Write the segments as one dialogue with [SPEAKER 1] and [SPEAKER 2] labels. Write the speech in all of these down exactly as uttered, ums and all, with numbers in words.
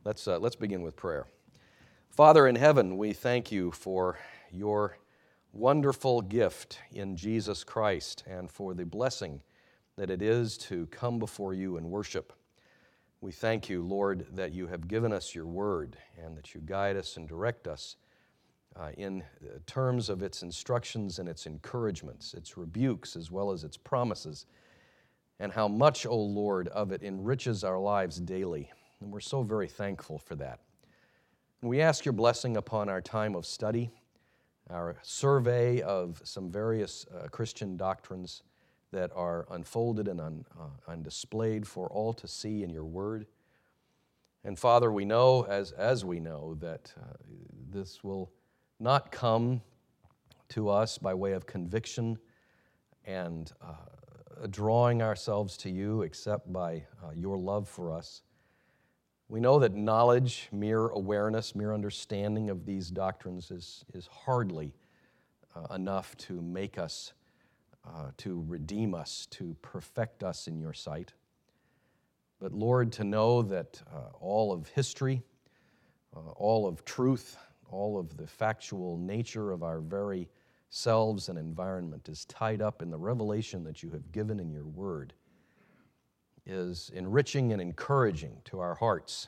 [SPEAKER 1] Let's, uh, let's begin with prayer. Father in heaven, we thank you for your wonderful gift in Jesus Christ and for the blessing that it is to come before you and worship. We thank you, Lord, that you have given us your word and that you guide us and direct us uh, in terms of its instructions and its encouragements, its rebukes as well as its promises, and how much, O Lord, of it enriches our lives daily. And we're so very thankful for that. And we ask your blessing upon our time of study, our survey of some various uh, Christian doctrines that are unfolded and on, uh, on displayed for all to see in your word. And Father, we know, as, as we know, that uh, this will not come to us by way of conviction and uh, drawing ourselves to you except by uh, your love for us. We know that knowledge, mere awareness, mere understanding of these doctrines is, is hardly uh, enough to make us, uh, to redeem us, to perfect us in your sight. But Lord, to know that uh, all of history, uh, all of truth, all of the factual nature of our very selves and environment is tied up in the revelation that you have given in your word is enriching and encouraging to our hearts.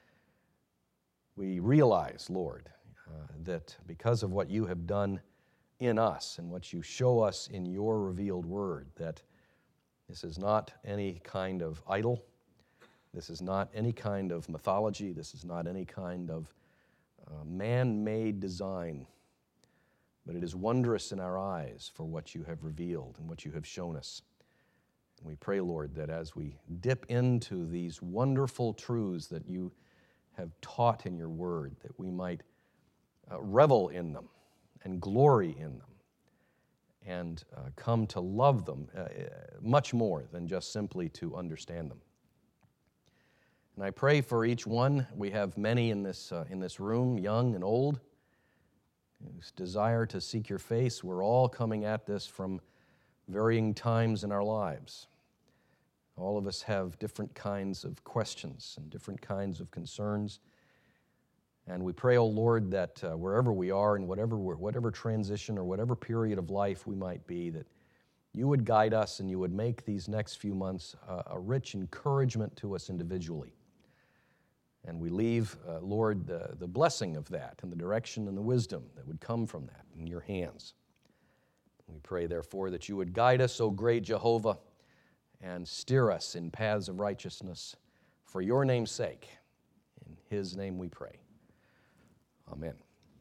[SPEAKER 1] We realize, Lord, uh, that because of what you have done in us and what you show us in your revealed word, that this is not any kind of idol, this is not any kind of mythology, this is not any kind of uh, man-made design, but it is wondrous in our eyes for what you have revealed and what you have shown us. And we pray, Lord, that as we dip into these wonderful truths that you have taught in your word, that we might uh, revel in them and glory in them and uh, come to love them uh, much more than just simply to understand them. And I pray for each one. We have many in this, uh, in this room, young and old, whose desire to seek your face. We're all coming at this from varying times in our lives. All of us have different kinds of questions and different kinds of concerns. And we pray, O Lord, that uh, wherever we are in whatever, whatever transition or whatever period of life we might be, that you would guide us and you would make these next few months uh, a rich encouragement to us individually. And we leave, uh, Lord, the, the blessing of that and the direction and the wisdom that would come from that in your hands. We pray, therefore, that you would guide us, O great Jehovah, and steer us in paths of righteousness for your name's sake. In his name we pray. Amen.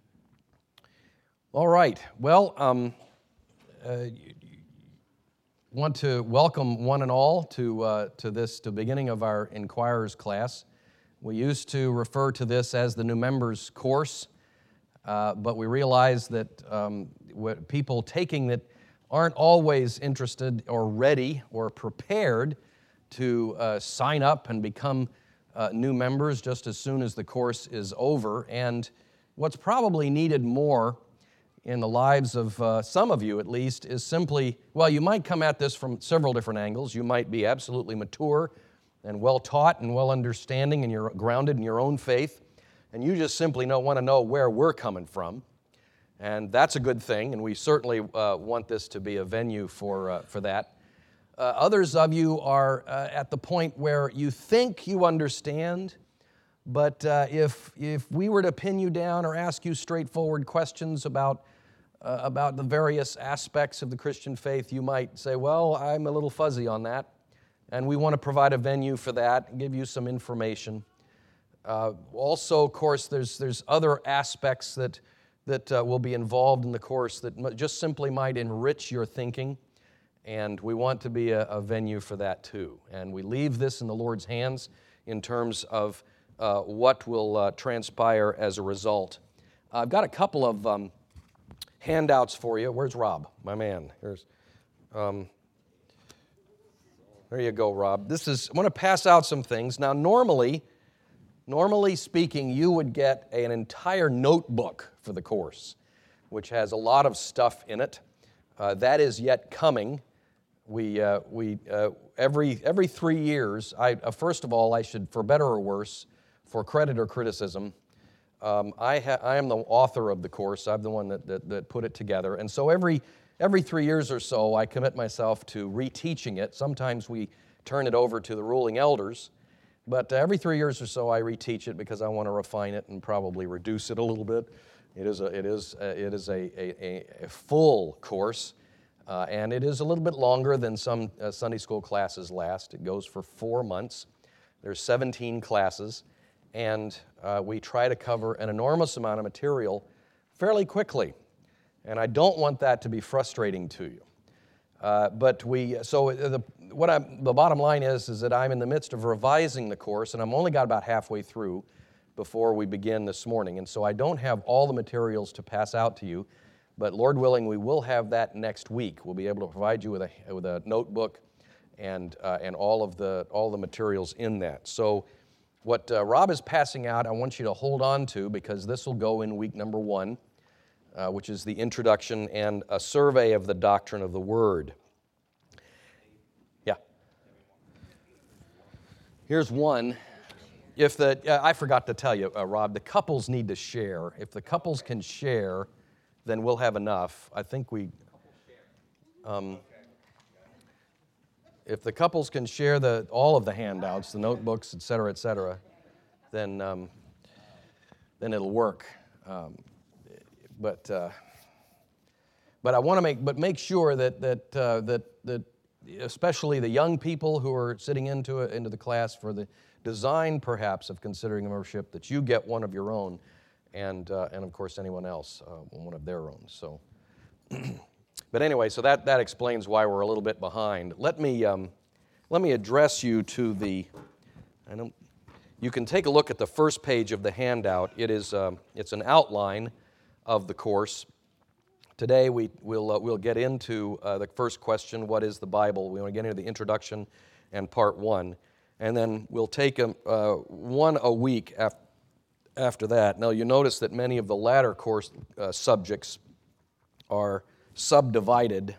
[SPEAKER 1] All right. Well, um, uh, want to welcome one and all to uh, to this, to the beginning of our Inquirers class. We used to refer to this as the New Members course, uh, but we realize that um, what people taking it aren't always interested or ready or prepared to uh, sign up and become uh, new members just as soon as the course is over. And what's probably needed more in the lives of uh, some of you at least is simply, well, you might come at this from several different angles. You might be absolutely mature and well-taught and well-understanding and you're grounded in your own faith, and you just simply don't want to know where we're coming from. And that's a good thing, and we certainly uh, want this to be a venue for, uh, for that. Uh, others of you are uh, at the point where you think you understand, but uh, if, if we were to pin you down or ask you straightforward questions about, uh, about the various aspects of the Christian faith, you might say, well, I'm a little fuzzy on that, and we want to provide a venue for that and give you some information. Uh, also, of course, there's, there's other aspects that that uh, will be involved in the course that just simply might enrich your thinking, and we want to be a, a venue for that too. And we leave this in the Lord's hands in terms of uh, what will uh, transpire as a result. I've got a couple of um, handouts for you. Where's Rob, my man? Here's, um, there you go, Rob. This is, I want to pass out some things. Now, normally, Normally speaking, you would get an entire notebook for the course, which has a lot of stuff in it. Uh, that is yet coming. We, uh, we uh, every every three years, I, uh, first of all, I should, for better or worse, for credit or criticism, um, I, ha- I am the author of the course. I'm the one that, that, that put it together. And so every, every three years or so, I commit myself to reteaching it. Sometimes we turn it over to the ruling elders. But uh, every three years or so, I reteach it because I want to refine it and probably reduce it a little bit. It is a, it is a, it is a, a, a full course, uh, and it is a little bit longer than some uh, Sunday school classes last. It goes for four months. There's seventeen classes, and uh, we try to cover an enormous amount of material fairly quickly. And I don't want that to be frustrating to you. Uh, but we, so the, what I'm, the bottom line is, is that I'm in the midst of revising the course, and I'm only got about halfway through before we begin this morning. And so I don't have all the materials to pass out to you, but Lord willing, we will have that next week. We'll be able to provide you with a, with a notebook and, uh, and all of the, all the materials in that. So what uh, Rob is passing out, I want you to hold on to, because this will go in week number one. Uh, which is the introduction and a survey of the doctrine of the Word. Yeah. Here's one. If the uh, I forgot to tell you, uh, Rob, the couples need to share. If the couples can share, then we'll have enough. I think we. Um, if the couples can share the all of the handouts, the notebooks, et cetera, et cetera, then um, then it'll work. Um, But uh, but I want to make but make sure that that uh, that that especially the young people who are sitting into it, into the class for the design perhaps of considering a membership, that you get one of your own, and uh, and of course anyone else uh, one of their own. So, but anyway, so that that explains why we're a little bit behind. Let me um, let me address you to the. I don't. You can take a look at the first page of the handout. It is um, it's an outline of the course. Today we will uh, we'll get into uh, the first question: what is the Bible? We want to get into the introduction and part one, and then we'll take a, uh, one a week after after that. Now you notice that many of the latter course uh, subjects are subdivided,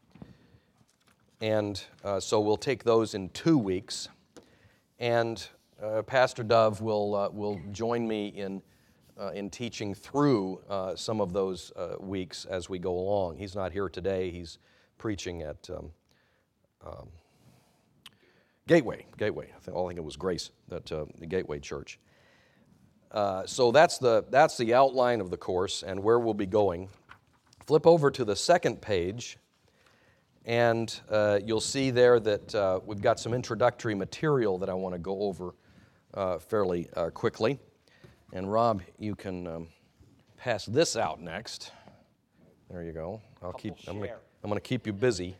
[SPEAKER 1] and uh, so we'll take those in two weeks, and uh, Pastor Dove will uh, will join me in. Uh, in teaching through uh, some of those uh, weeks as we go along. He's not here today. He's preaching at um, um, Gateway. Gateway. I think, I think it was Grace, that uh, the Gateway Church. Uh, so that's the that's the outline of the course and where we'll be going. Flip over to the second page, and uh, you'll see there that uh, we've got some introductory material that I want to go over uh, fairly uh, quickly. And Rob, you can um, pass this out next. There you go. I'll keep. I'm going I'm to keep you busy.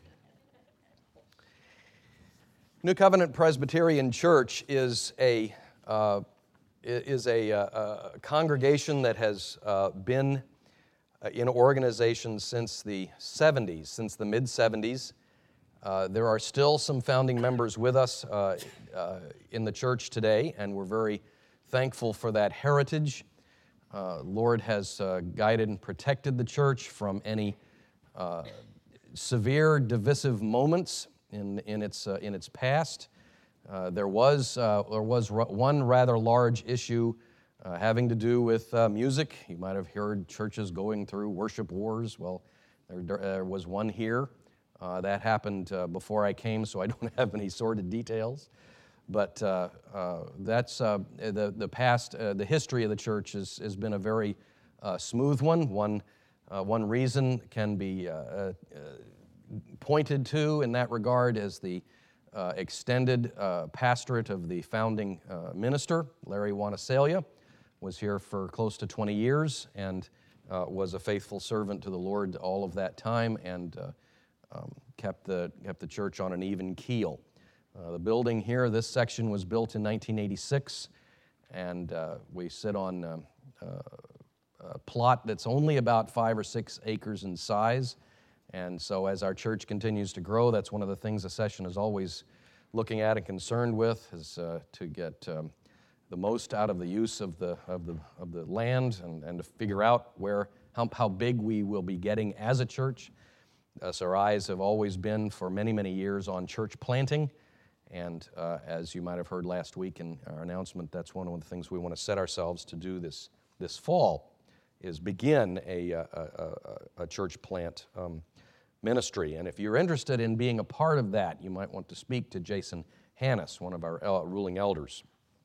[SPEAKER 1] New Covenant Presbyterian Church is a uh, is a, uh, a congregation that has uh, been in organization since the seventies, since the mid seventies. Uh, there are still some founding members with us uh, uh, in the church today, and we're very thankful for that heritage. Uh, Lord has uh, guided and protected the church from any uh, severe divisive moments in in its uh, in its past. Uh, there was uh, there was r- one rather large issue uh, having to do with uh, music. You might have heard churches going through worship wars. Well, there, there was one here. Uh, that happened uh, before I came, so I don't have any sordid details. But uh, uh, that's uh, the the past, uh, the history of the church has, has been a very uh, smooth one. One uh, one reason can be uh, uh, pointed to in that regard as the uh, extended uh, pastorate of the founding uh, minister, Larry Wanasalia, was here for close to twenty years and uh, was a faithful servant to the Lord all of that time, and uh, um, kept the kept the church on an even keel. Uh, the building here, this section was built in nineteen eighty-six, and uh, we sit on uh, uh, a plot that's only about five or six acres in size. And so as our church continues to grow, that's one of the things the session is always looking at and concerned with, is uh, to get um, the most out of the use of the of the of the land, and, and to figure out where how, how big we will be getting as a church. Uh, so our eyes have always been for many, many years on church planting. And uh, as you might have heard last week in our announcement, that's one of the things we want to set ourselves to do this, this fall, is begin a, a, a, a church plant um, ministry. And if you're interested in being a part of that, you might want to speak to Jason Hannes, one of our uh, ruling elders.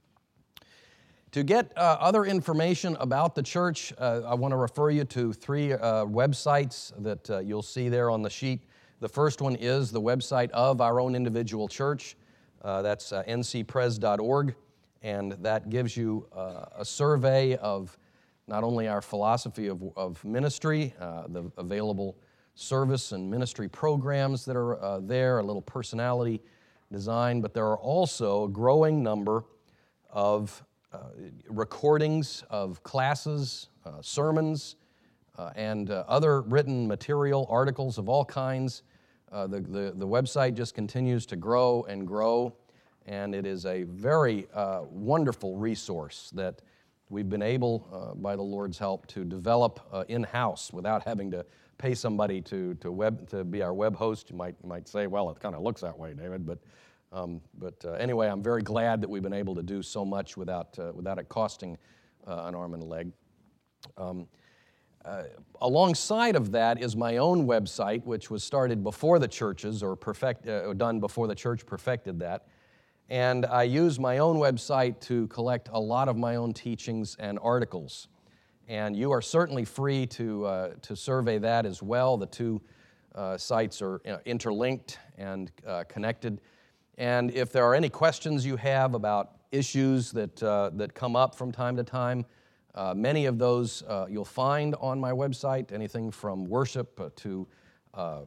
[SPEAKER 1] To get uh, other information about the church, uh, I want to refer you to three uh, websites that uh, you'll see there on the sheet. The first one is the website of our own individual church. Uh, that's uh, n c pres dot org, and that gives you uh, a survey of not only our philosophy of, of ministry, uh, the available service and ministry programs that are uh, there, a little personality design, but there are also a growing number of uh, recordings of classes, uh, sermons, uh, and uh, other written material, articles of all kinds. Uh, the, the, the website just continues to grow and grow, and it is a very uh, wonderful resource that we've been able, uh, by the Lord's help, to develop uh, in-house without having to pay somebody to to web to be our web host. You might you might say, well, it kind of looks that way, David. But um, but uh, anyway, I'm very glad that we've been able to do so much without uh, without it costing uh, an arm and a leg. Um, uh, alongside of that is my own website, which was started before the churches or perfect uh, done before the church perfected that. And I use my own website to collect a lot of my own teachings and articles. And you are certainly free to, uh, to survey that as well. The two uh, sites are uh, interlinked and uh, connected. And if there are any questions you have about issues that, uh, that come up from time to time, uh, many of those uh, you'll find on my website, anything from worship uh, to uh, uh,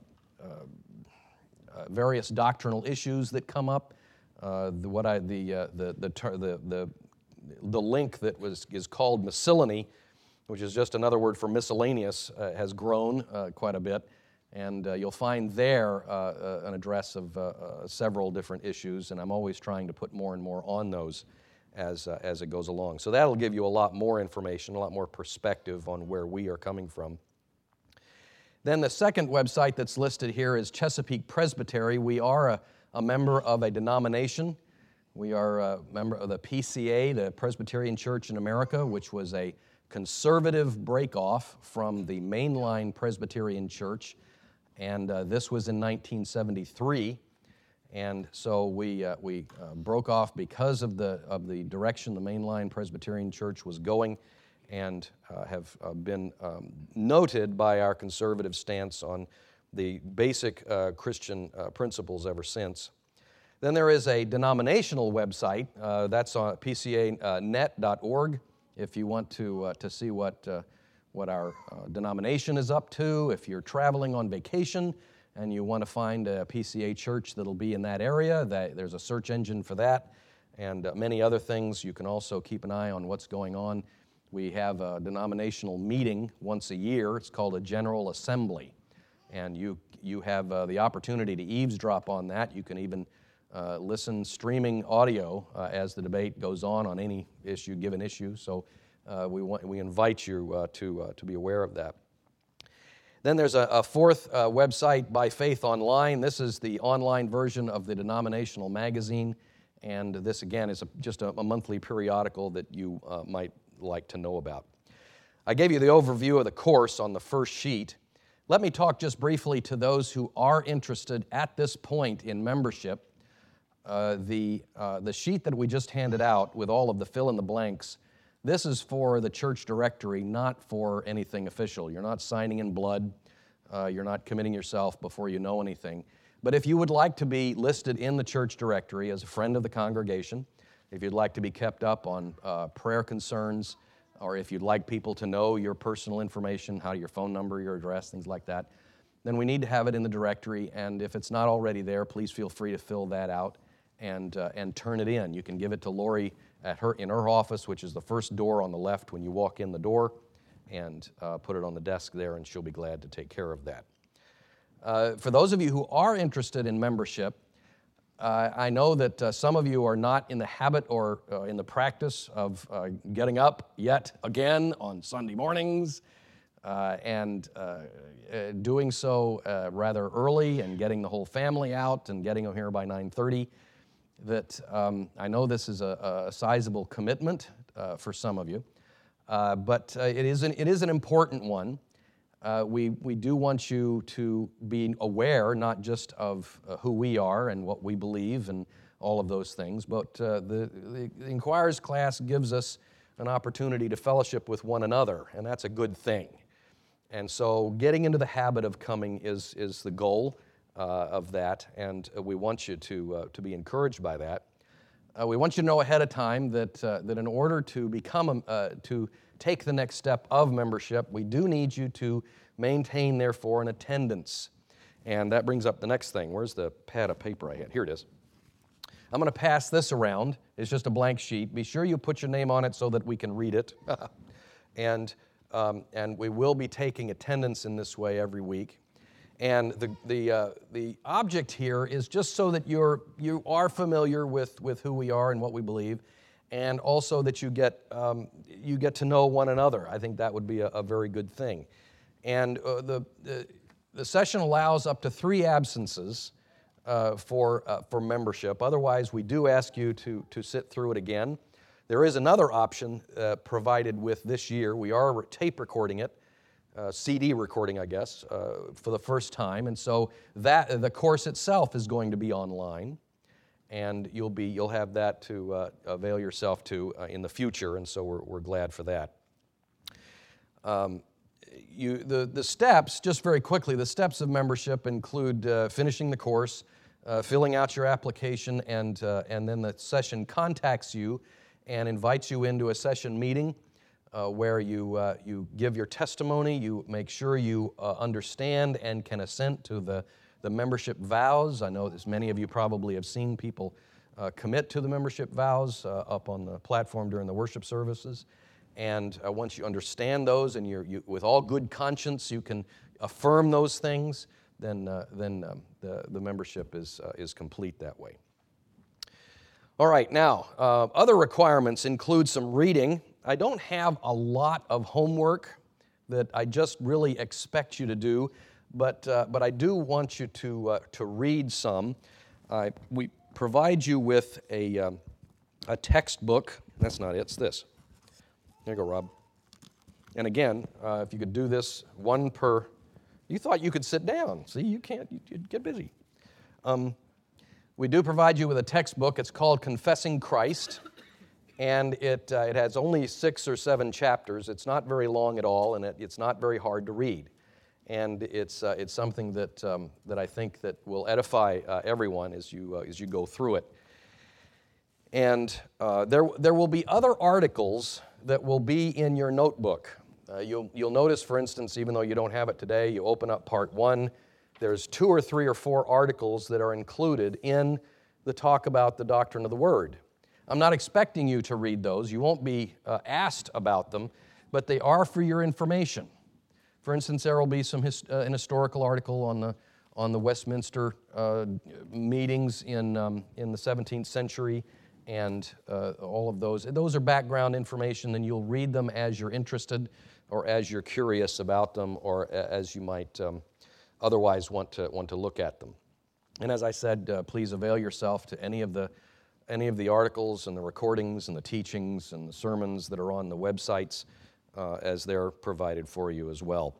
[SPEAKER 1] uh, various doctrinal issues that come up. Uh, the, what I, the, uh, the, the, the, the, the link that was, is called miscellany, which is just another word for miscellaneous, uh, has grown uh, quite a bit. And uh, you'll find there uh, uh, an address of uh, uh, several different issues, and I'm always trying to put more and more on those as, uh, as it goes along. So that'll give you a lot more information, a lot more perspective on where we are coming from. Then the second website that's listed here is Chesapeake Presbytery. We are a, a member of a denomination. We are a member of the P C A, the Presbyterian Church in America, which was a conservative breakoff from the mainline Presbyterian Church, and uh, this was in nineteen seventy-three, and so we uh, we uh, broke off because of the of the direction the mainline Presbyterian Church was going, and uh, have uh, been um, noted by our conservative stance on the basic uh, Christian uh, principles ever since. Then there is a denominational website, uh, that's on p c a net dot org. If you want to uh, to see what uh, what our uh, denomination is up to, if you're traveling on vacation and you want to find a P C A church that'll be in that area, that, there's a search engine for that, and uh, many other things. You can also keep an eye on what's going on. We have a denominational meeting once a year. It's called a General Assembly, and you you have uh, the opportunity to eavesdrop on that. You can even Uh, listen streaming audio uh, as the debate goes on on any issue, given issue. So uh, we want, we invite you uh, to uh, to be aware of that. Then there's a, a fourth uh, website, By Faith Online. This is the online version of the denominational magazine, and this again is a, just a, a monthly periodical that you uh, might like to know about. I gave you the overview of the course on the first sheet. Let me talk just briefly to those who are interested at this point in membership. Uh, the, uh, the sheet that we just handed out with all of the fill-in-the-blanks, this is for the church directory, not for anything official. You're not signing in blood. Uh, you're not committing yourself before you know anything. But if you would like to be listed in the church directory as a friend of the congregation, if you'd like to be kept up on uh, prayer concerns, or if you'd like people to know your personal information, how your phone number, your address, things like that, then we need to have it in the directory. And if it's not already there, please feel free to fill that out and uh, and turn it in. You can give it to Lori at her in her office, which is the first door on the left when you walk in the door, and uh, put it on the desk there, and she'll be glad to take care of that. Uh, for those of you who are interested in membership, uh, I know that uh, some of you are not in the habit or uh, in the practice of uh, getting up yet again on Sunday mornings, uh, and uh, uh, doing so uh, rather early and getting the whole family out and getting them here by nine thirty. that um, I know this is a, a sizable commitment uh, for some of you, uh, but uh, it, is an, it is an important one. Uh, we, we do want you to be aware not just of uh, who we are and what we believe and all of those things, but uh, the, the, the Inquirers class gives us an opportunity to fellowship with one another, and that's a good thing. And so getting into the habit of coming is, is the goal uh, of that, and we want you to, uh, to be encouraged by that. Uh, we want you to know ahead of time that, uh, that in order to become, a, uh, to take the next step of membership, we do need you to maintain, therefore, an attendance. And that brings up the next thing. Where's the pad of paper I had? Here it is. I'm going to pass this around. It's just a blank sheet. Be sure you put your name on it so that we can read it. and, um, and we will be taking attendance in this way every week. And the, the, uh, the object here is just so that you're, you are familiar with, with who we are and what we believe, and also that you get, um, you get to know one another. I think that would be a, a very good thing. And uh, the, the, the session allows up to three absences uh, for, uh, for membership. Otherwise, we do ask you to, to sit through it again. There is another option uh, provided with this year. We are tape recording it. Uh, C D recording, I guess, uh, for the first time, and so that the course itself is going to be online, and you'll be you'll have that to uh, avail yourself to uh, in the future, and so we're we're glad for that. Um, you the the steps, just very quickly, the steps of membership include uh, finishing the course, uh, filling out your application, and uh, and then the session contacts you and invites you into a session meeting. Uh, where you, uh, you give your testimony, you make sure you uh, understand and can assent to the, the membership vows. I know as many of you probably have seen people uh, commit to the membership vows uh, up on the platform during the worship services. And uh, once you understand those and you're, you, with all good conscience you can affirm those things, then, uh, then um, the, the membership is, uh, is complete that way. All right, now, uh, other requirements include some reading. I don't have a lot of homework that I just really expect you to do, but, uh, but I do want you to, uh, to read some. Uh, we provide you with a, um, a textbook. That's not it, it's this. There you go, Rob. And again, uh, if you could do this one per, you thought you could sit down. See, you can't, you, you'd get busy. Um, we do provide you with a textbook. It's called Confessing Christ. And it, uh, it has only six or seven chapters. It's not very long at all, and it, it's not very hard to read. And it's, uh, it's something that, um, that I think that will edify uh, everyone as you, uh, as you go through it. And uh, there, there will be other articles that will be in your notebook. Uh, you'll, you'll notice, for instance, even though you don't have it today, you open up part one, there's two or three or four articles that are included in the talk about the doctrine of the Word. I'm not expecting you to read those. You won't be uh, asked about them, but they are for your information. For instance, there will be some his, uh, an historical article on the on the Westminster uh, meetings in um, in the seventeenth century, and uh, all of those. Those are background information, and you'll read them as you're interested, or as you're curious about them, or as you might um, otherwise want to want to look at them. And as I said, uh, please avail yourself to any of the any of the articles and the recordings and the teachings and the sermons that are on the websites uh, as they're provided for you as well.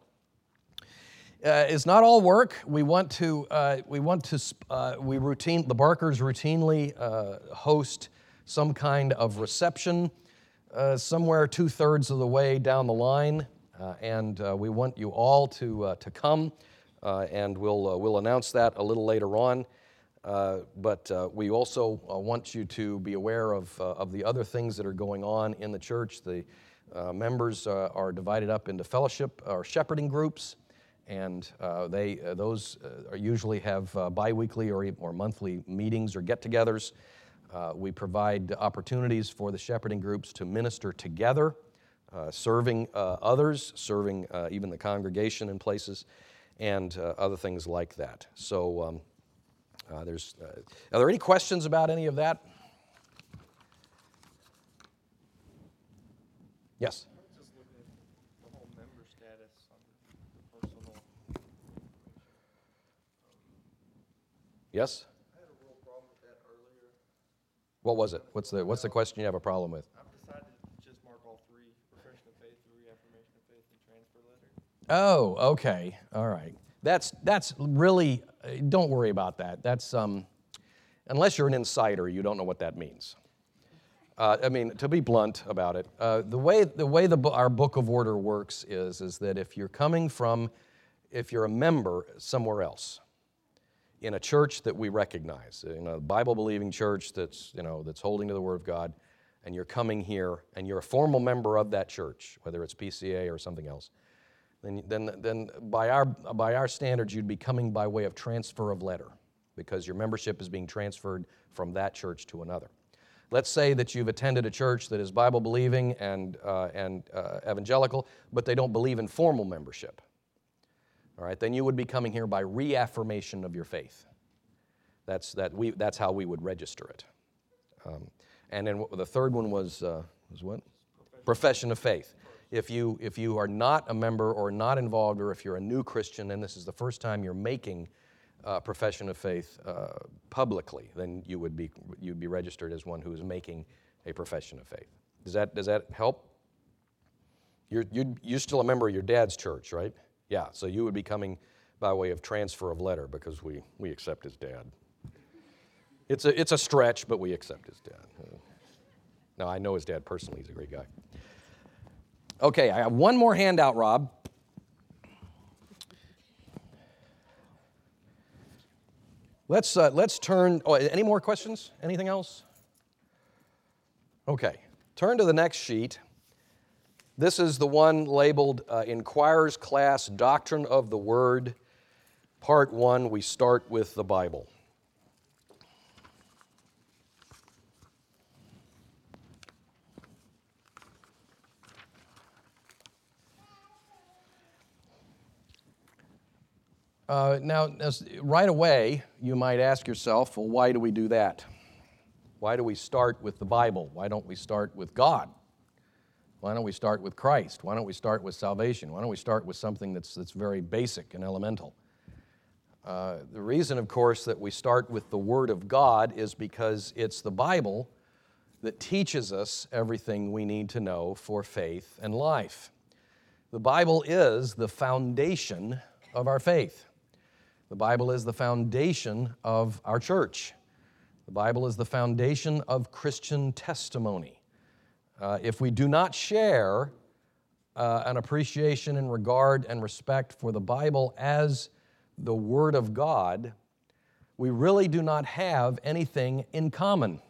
[SPEAKER 1] Uh, it's not all work. We want to, uh, we want to, uh, we routine, the Barkers routinely uh, host some kind of reception uh, somewhere two-thirds of the way down the line, uh, and uh, we want you all to, uh, to come, uh, and we'll, uh, we'll announce that a little later on. Uh, but uh, we also uh, want you to be aware of, uh, of the other things that are going on in the church. The uh, members uh, are divided up into fellowship or shepherding groups, and uh, they uh, those uh, are usually have uh, biweekly or, or monthly meetings or get-togethers. Uh, we provide opportunities for the shepherding groups to minister together, uh, serving uh, others, serving uh, even the congregation in places, and uh, other things like that. So. Um, Uh, there's, uh, are there any questions about any of that? Yes?
[SPEAKER 2] I'm just looking at the whole member status on the personal.
[SPEAKER 1] Yes?
[SPEAKER 2] I had a real problem with that earlier.
[SPEAKER 1] What was it? What's the what's the question you have a problem with?
[SPEAKER 2] I've decided to just mark all three: profession of faith, the reaffirmation of faith, and transfer letter.
[SPEAKER 1] Oh, okay. All right. That's that's really, uh, don't worry about that. That's, um, unless you're an insider, you don't know what that means. Uh, I mean, to be blunt about it, uh, the way the way the our book of order works is is that if you're coming from, if you're a member somewhere else, in a church that we recognize, in a Bible-believing church that's you know that's holding to the Word of God, and you're coming here and you're a formal member of that church, whether it's P C A or something else, then then then by our by our standards, you'd be coming by way of transfer of letter, because your membership is being transferred from that church to another. Let's say that you've attended a church that is Bible-believing and, uh, and uh, evangelical, but they don't believe in formal membership. All right, then you would be coming here by reaffirmation of your faith. That's, that we, that's how we would register it. Um, and then the third one was, uh, was what? Profession. Profession of faith. If you, if you are not a member or not involved, or if you're a new Christian and this is the first time you're making Uh, profession of faith uh, publicly, then you would be you'd be registered as one who is making a profession of faith. Does that does that help? You're you you're still a member of your dad's church, right? Yeah. So you would be coming by way of transfer of letter, because we we accept his dad. It's a it's a stretch, but we accept his dad. Now I know his dad personally; he's a great guy. Okay, I have one more handout, Rob. Let's, uh, let's turn, oh, any more questions? Anything else? Okay, turn to the next sheet. This is the one labeled uh, Inquirer's Class, Doctrine of the Word, Part one. We start with the Bible. Uh, now, as, right away, you might ask yourself, well, why do we do that? Why do we start with the Bible? Why don't we start with God? Why don't we start with Christ? Why don't we start with salvation? Why don't we start with something that's, that's very basic and elemental? Uh, the reason, of course, that we start with the Word of God is because it's the Bible that teaches us everything we need to know for faith and life. The Bible is the foundation of our faith. The Bible is the foundation of our church. The Bible is the foundation of Christian testimony. Uh, if we do not share uh, an appreciation and regard and respect for the Bible as the Word of God, we really do not have anything in common.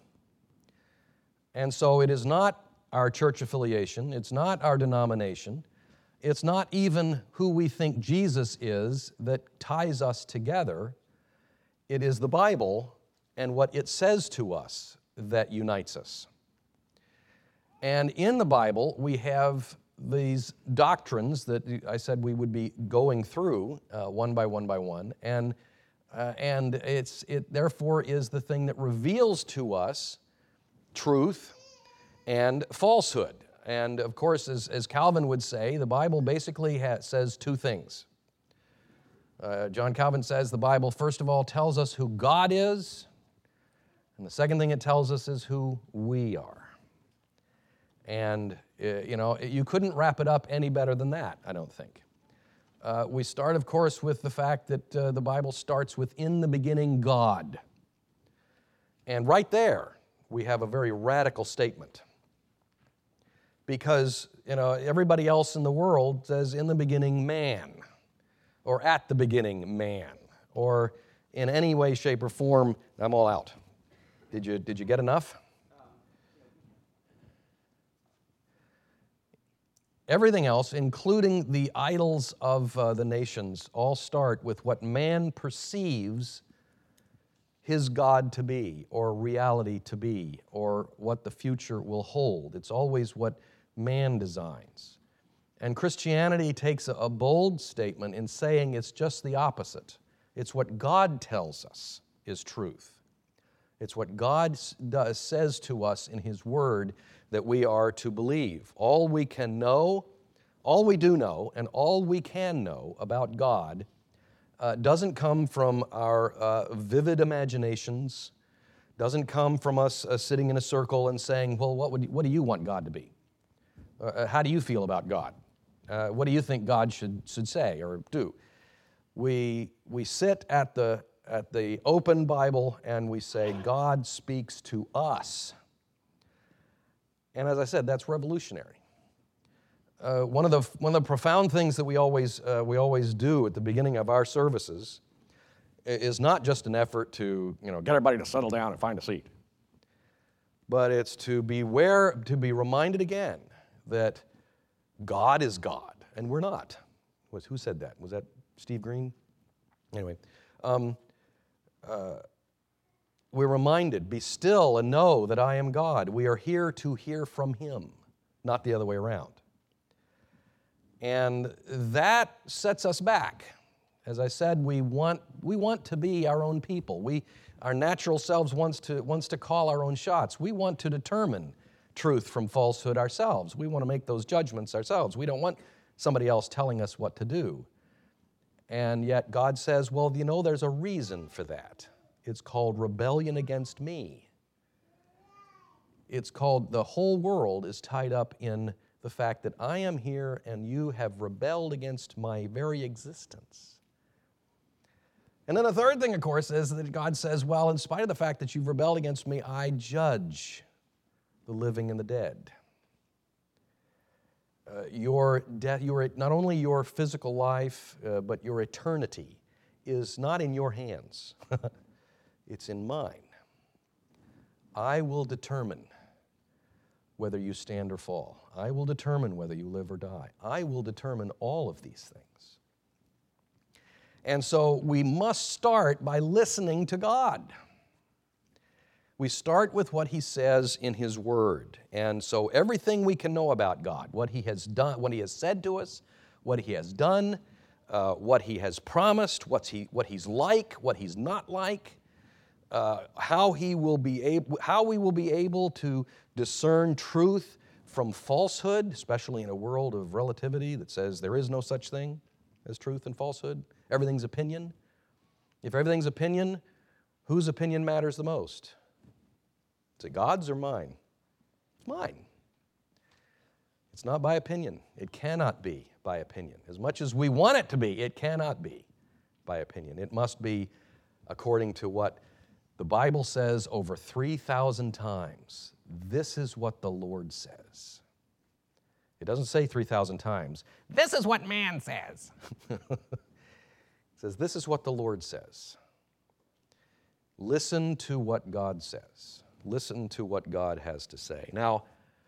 [SPEAKER 1] And so it is not our church affiliation, it's not our denomination, it's not even who we think Jesus is that ties us together. It is the Bible and what it says to us that unites us. And in the Bible, we have these doctrines that I said we would be going through uh, one by one by one, and uh, and it's it therefore is the thing that reveals to us truth and falsehood. And of course, as, as Calvin would say, the Bible basically has, says two things. Uh, John Calvin says the Bible, first of all, tells us who God is, and the second thing it tells us is who we are. And, uh, you know, you couldn't wrap it up any better than that, I don't think. Uh, we start, of course, with the fact that uh, the Bible starts with, in the beginning, God. And right there, we have a very radical statement. Because, you know, everybody else in the world says, in the beginning, man, or at the beginning, man, or in any way, shape, or form, I'm all out. Did you, did you get enough? Everything else, including the idols of uh, the nations, all start with what man perceives his God to be, or reality to be, or what the future will hold. It's always what man designs. And Christianity takes a bold statement in saying it's just the opposite. It's what God tells us is truth. It's what God does, says to us in His Word that we are to believe. All we can know, all we do know, and all we can know about God uh, doesn't come from our uh, vivid imaginations, Doesn't come from us uh, sitting in a circle and saying, well, what, would, what do you want God to be? Uh, how do you feel about God? Uh, what do you think God should, should say or do? We, we sit at the, at the open Bible and we say, God speaks to us. And as I said, that's revolutionary. Uh, one of the one of the profound things that we always uh, we always do at the beginning of our services is not just an effort to you know get everybody to settle down and find a seat, but it's to be aware, to be reminded again that God is God and we're not. Was who said that? Was that Steve Green? Anyway, um, uh, we're reminded: be still and know that I am God. We are here to hear from Him, not the other way around. And that sets us back. As I said, we want, we want to be our own people. We, our natural selves wants to, wants to call our own shots. We want to determine truth from falsehood ourselves. We want to make those judgments ourselves. We don't want somebody else telling us what to do. And yet God says, well, you know, there's a reason for that. It's called rebellion against me. It's called, the whole world is tied up in the fact that I am here and you have rebelled against my very existence. And then the third thing, of course, is that God says, well, in spite of the fact that you've rebelled against me, I judge the living and the dead. Uh, your death, your, not only your physical life, uh, but your eternity is not in your hands. It's in mine. I will determine whether you stand or fall. I will determine whether you live or die. I will determine all of these things. And so we must start by listening to God. We start with what He says in His Word. And so everything we can know about God, what He has done, what He has said to us, what He has done, uh, what He has promised, what's he, what He's like, what He's not like, uh, how He will be able, how we will be able to discern truth from falsehood, especially in a world of relativity that says there is no such thing as truth and falsehood. Everything's opinion. If everything's opinion, whose opinion matters the most? Is it God's or mine? It's mine. It's not by opinion. It cannot be by opinion. As much as we want it to be, it cannot be by opinion. It must be according to what the Bible says over three thousand times. This is what the Lord says. It doesn't say three thousand times, this is what man says. It says, this is what the Lord says. Listen to what God says. Listen to what God has to say. Now,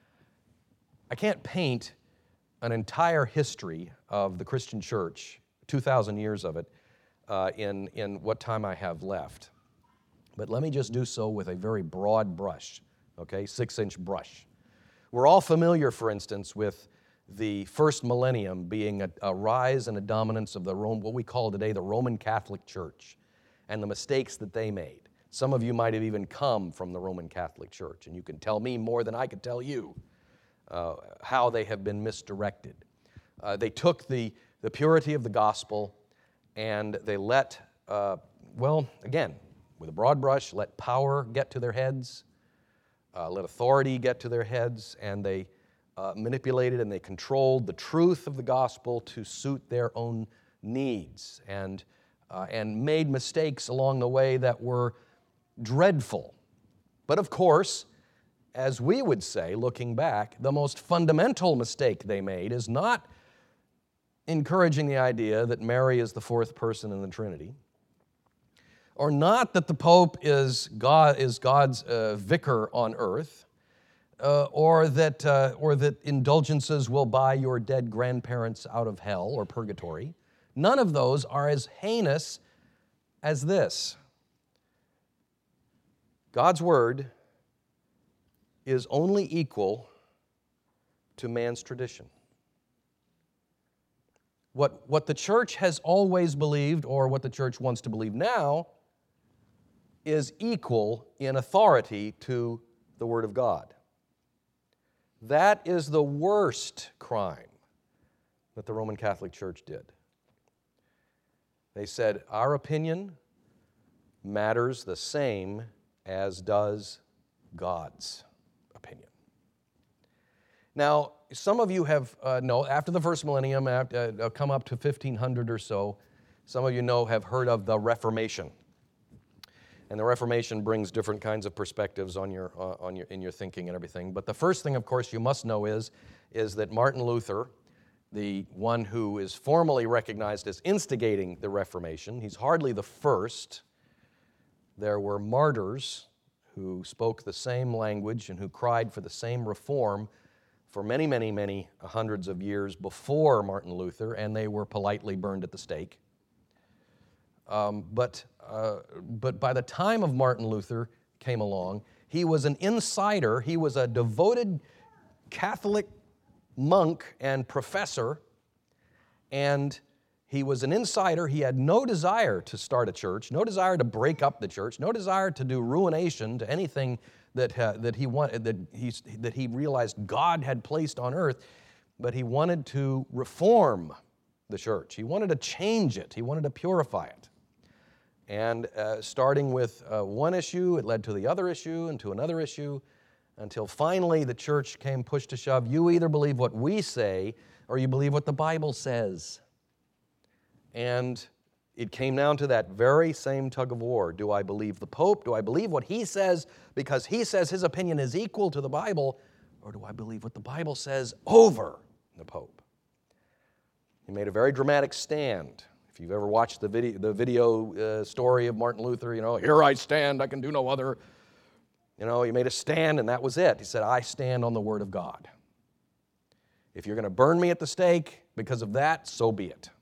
[SPEAKER 1] I can't paint an entire history of the Christian church, two thousand years of it, uh, in, in what time I have left. But let me just do so with a very broad brush. Okay, six-inch brush. We're all familiar, for instance, with the first millennium being a, a rise and a dominance of the Rome, what we call today the Roman Catholic Church, and the mistakes that they made. Some of you might have even come from the Roman Catholic Church, and you can tell me more than I could tell you uh, how they have been misdirected. Uh, they took the, the purity of the gospel and they let, uh, well, again, with a broad brush, let power get to their heads. Uh, let authority get to their heads, and they uh, manipulated and they controlled the truth of the gospel to suit their own needs, and, uh, and made mistakes along the way that were dreadful. But of course, as we would say, looking back, the most fundamental mistake they made is not encouraging the idea that Mary is the fourth person in the Trinity, or not that the Pope is, God, is God's uh, vicar on earth, uh, or, that, uh, or that indulgences will buy your dead grandparents out of hell or purgatory. None of those are as heinous as this. God's word is only equal to man's tradition. What, what the church has always believed, or what the church wants to believe now, is equal in authority to the Word of God. That is the worst crime that the Roman Catholic Church did. They said, our opinion matters the same as does God's opinion. Now, some of you have, uh, know, after the first millennium, after, uh, come up to fifteen hundred or so, some of you know, have heard of the Reformation. And the Reformation brings different kinds of perspectives on your, uh, on your, in your thinking and everything. But the first thing, of course, you must know is, is that Martin Luther, the one who is formally recognized as instigating the Reformation, he's hardly the first. There were martyrs who spoke the same language and who cried for the same reform for many, many, many hundreds of years before Martin Luther, and they were politely burned at the stake. Um, but, uh, but by the time of Martin Luther came along, he was an insider. He was a devoted Catholic monk and professor, and he was an insider. He had no desire to start a church, no desire to break up the church, no desire to do ruination to anything that, uh, that, he, wanted, that, he, that he realized God had placed on earth, but he wanted to reform the church. He wanted to change it. He wanted to purify it. And uh, starting with uh, one issue, it led to the other issue and to another issue, until finally the church came push to shove. You either believe what we say or you believe what the Bible says. And it came down to that very same tug of war. Do I believe the Pope? Do I believe what he says because he says his opinion is equal to the Bible? Or do I believe what the Bible says over the Pope? He made a very dramatic stand. If you've ever watched the video, the video uh, story of Martin Luther, you know, here I stand, I can do no other. You know, he made a stand and that was it. He said, I stand on the Word of God. If you're going to burn me at the stake because of that, so be it.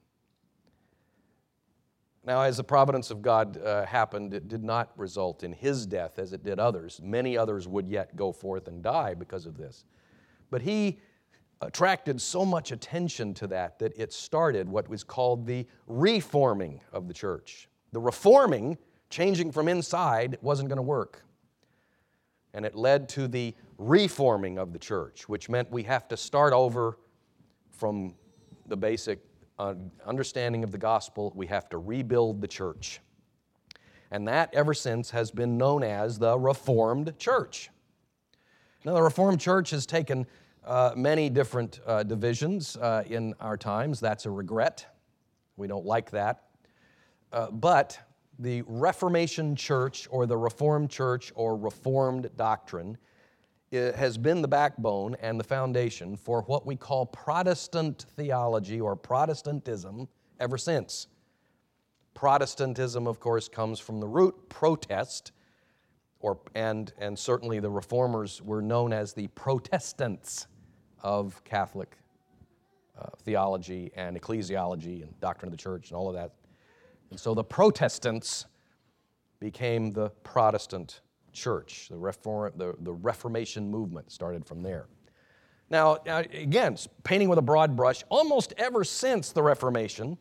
[SPEAKER 1] Now, as the providence of God uh, happened, it did not result in his death as it did others. Many others would yet go forth and die because of this. But he attracted so much attention to that that it started what was called the reforming of the church. The reforming, changing from inside, wasn't going to work. And it led to the reforming of the church, which meant we have to start over from the basic uh, understanding of the gospel. We have to rebuild the church. And that, ever since, has been known as the Reformed Church. Now, the Reformed Church has taken uh, many different uh, divisions uh, in our times. That's a regret. We don't like that. Uh, but the Reformation Church, or the Reformed Church, or Reformed doctrine, it has been the backbone and the foundation for what we call Protestant theology or Protestantism ever since. Protestantism, of course, comes from the root protest, or, and, and certainly the Reformers were known as the Protestants of Catholic uh, theology and ecclesiology and doctrine of the church and all of that. And so the Protestants became the Protestant church. The, Reform, the, the Reformation movement started from there. Now, again, painting with a broad brush, almost ever since the Reformation,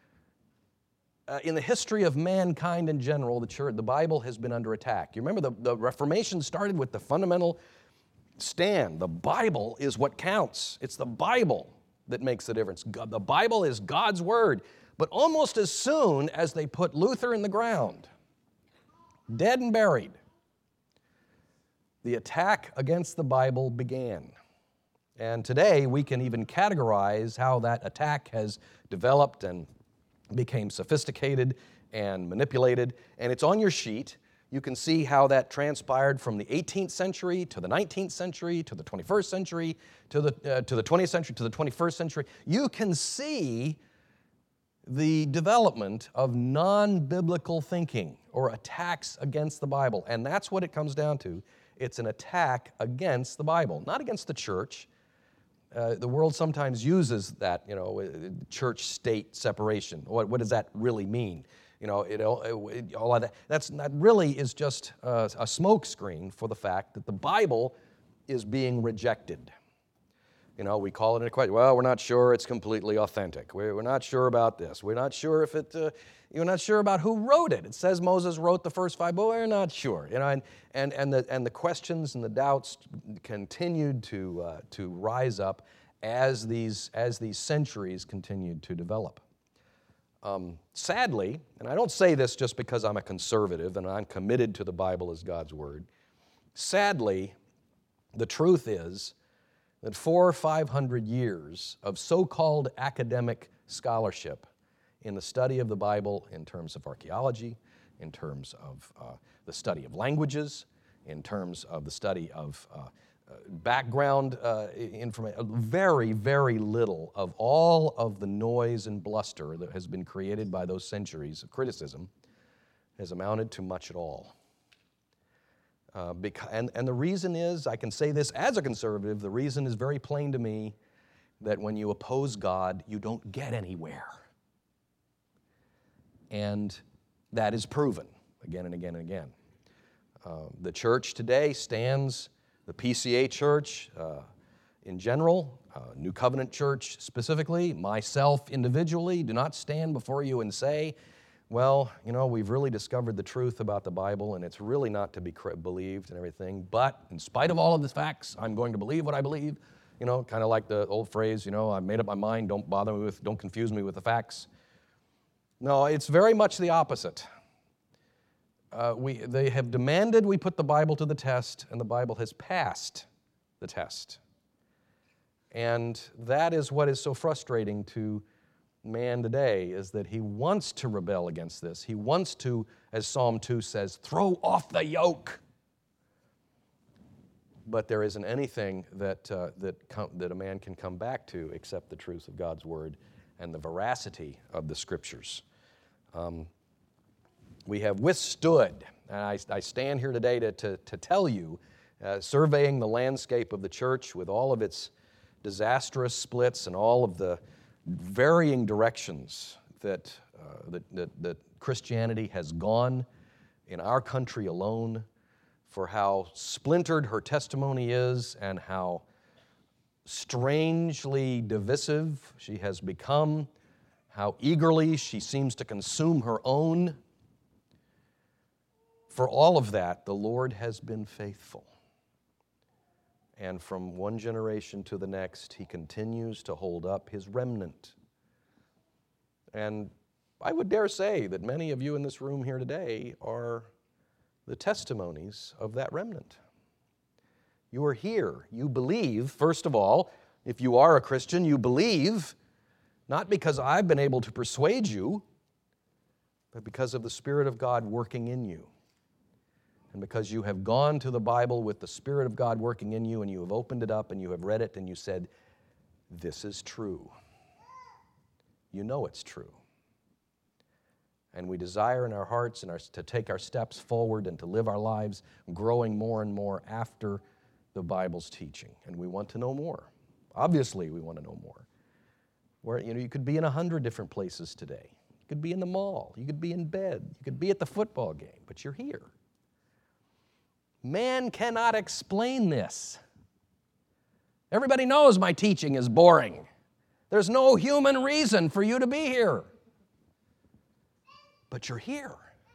[SPEAKER 1] uh, in the history of mankind in general, the church, the Bible has been under attack. You remember the, the Reformation started with the fundamental stand. The Bible is what counts. It's the Bible that makes the difference. God, the Bible is God's Word. But almost as soon as they put Luther in the ground, dead and buried, the attack against the Bible began. And today we can even categorize how that attack has developed and became sophisticated and manipulated. And it's on your sheet. You can see how that transpired from the eighteenth century to the nineteenth century to the twenty-first century to the, uh, to the twentieth century to the twenty-first century. You can see the development of non-biblical thinking or attacks against the Bible. And that's what it comes down to. It's an attack against the Bible, not against the church. Uh, the world sometimes uses that, you know, church-state separation. What, what does that really mean? You know, it, it, all of that. That's, that really is just a, a smokescreen for the fact that the Bible is being rejected. You know, we call it a question. Well, we're not sure it's completely authentic. We're, we're not sure about this. We're not sure if it. Uh, we're not sure about who wrote it. It says Moses wrote the first five, but we're not sure. You know, and and and the and the questions and the doubts continued to uh, to rise up as these as these centuries continued to develop. Um, sadly, and I don't say this just because I'm a conservative and I'm committed to the Bible as God's Word, sadly, the truth is that four or five hundred years of so-called academic scholarship in the study of the Bible in terms of archaeology, in terms of uh, the study of languages, in terms of the study of uh, uh, background uh, information, very, very little of all of the noise and bluster that has been created by those centuries of criticism has amounted to much at all. Uh, because, and, and the reason is, I can say this as a conservative, the reason is very plain to me, that when you oppose God, you don't get anywhere. And that is proven again and again and again. Uh, the church today stands, the P C A church uh, in general, uh, New Covenant Church specifically, myself individually, do not stand before you and say, well, you know, we've really discovered the truth about the Bible and it's really not to be believed and everything, but in spite of all of the facts, I'm going to believe what I believe. You know, kind of like the old phrase, you know, I've made up my mind, don't bother me with, don't confuse me with the facts. No, it's very much the opposite. Uh, we, they have demanded we put the Bible to the test, and the Bible has passed the test. And that is what is so frustrating to man today, is that he wants to rebel against this. He wants to, as Psalm two says, throw off the yoke. But there isn't anything that, uh, that, com- that a man can come back to except the truth of God's Word and the veracity of the Scriptures. Um, we have withstood, and I, I stand here today to, to, to tell you, uh, surveying the landscape of the church with all of its disastrous splits and all of the varying directions that, uh, that, that, that Christianity has gone in our country alone, for how splintered her testimony is and how strangely divisive she has become, how eagerly she seems to consume her own. For all of that, the Lord has been faithful. And from one generation to the next, He continues to hold up His remnant. And I would dare say that many of you in this room here today are the testimonies of that remnant. You are here. You believe, first of all, if you are a Christian, you believe, not because I've been able to persuade you, but because of the Spirit of God working in you. And because you have gone to the Bible with the Spirit of God working in you, and you have opened it up and you have read it and you said, this is true. You know it's true. And we desire in our hearts and our, to take our steps forward and to live our lives growing more and more after the Bible's teaching. And we want to know more. Obviously, we want to know more. Where, you know, you could be in a hundred different places today. You could be in the mall. You could be in bed. You could be at the football game, but you're here. Man cannot explain this. Everybody knows my teaching is boring. There's no human reason for you to be here. But you're here.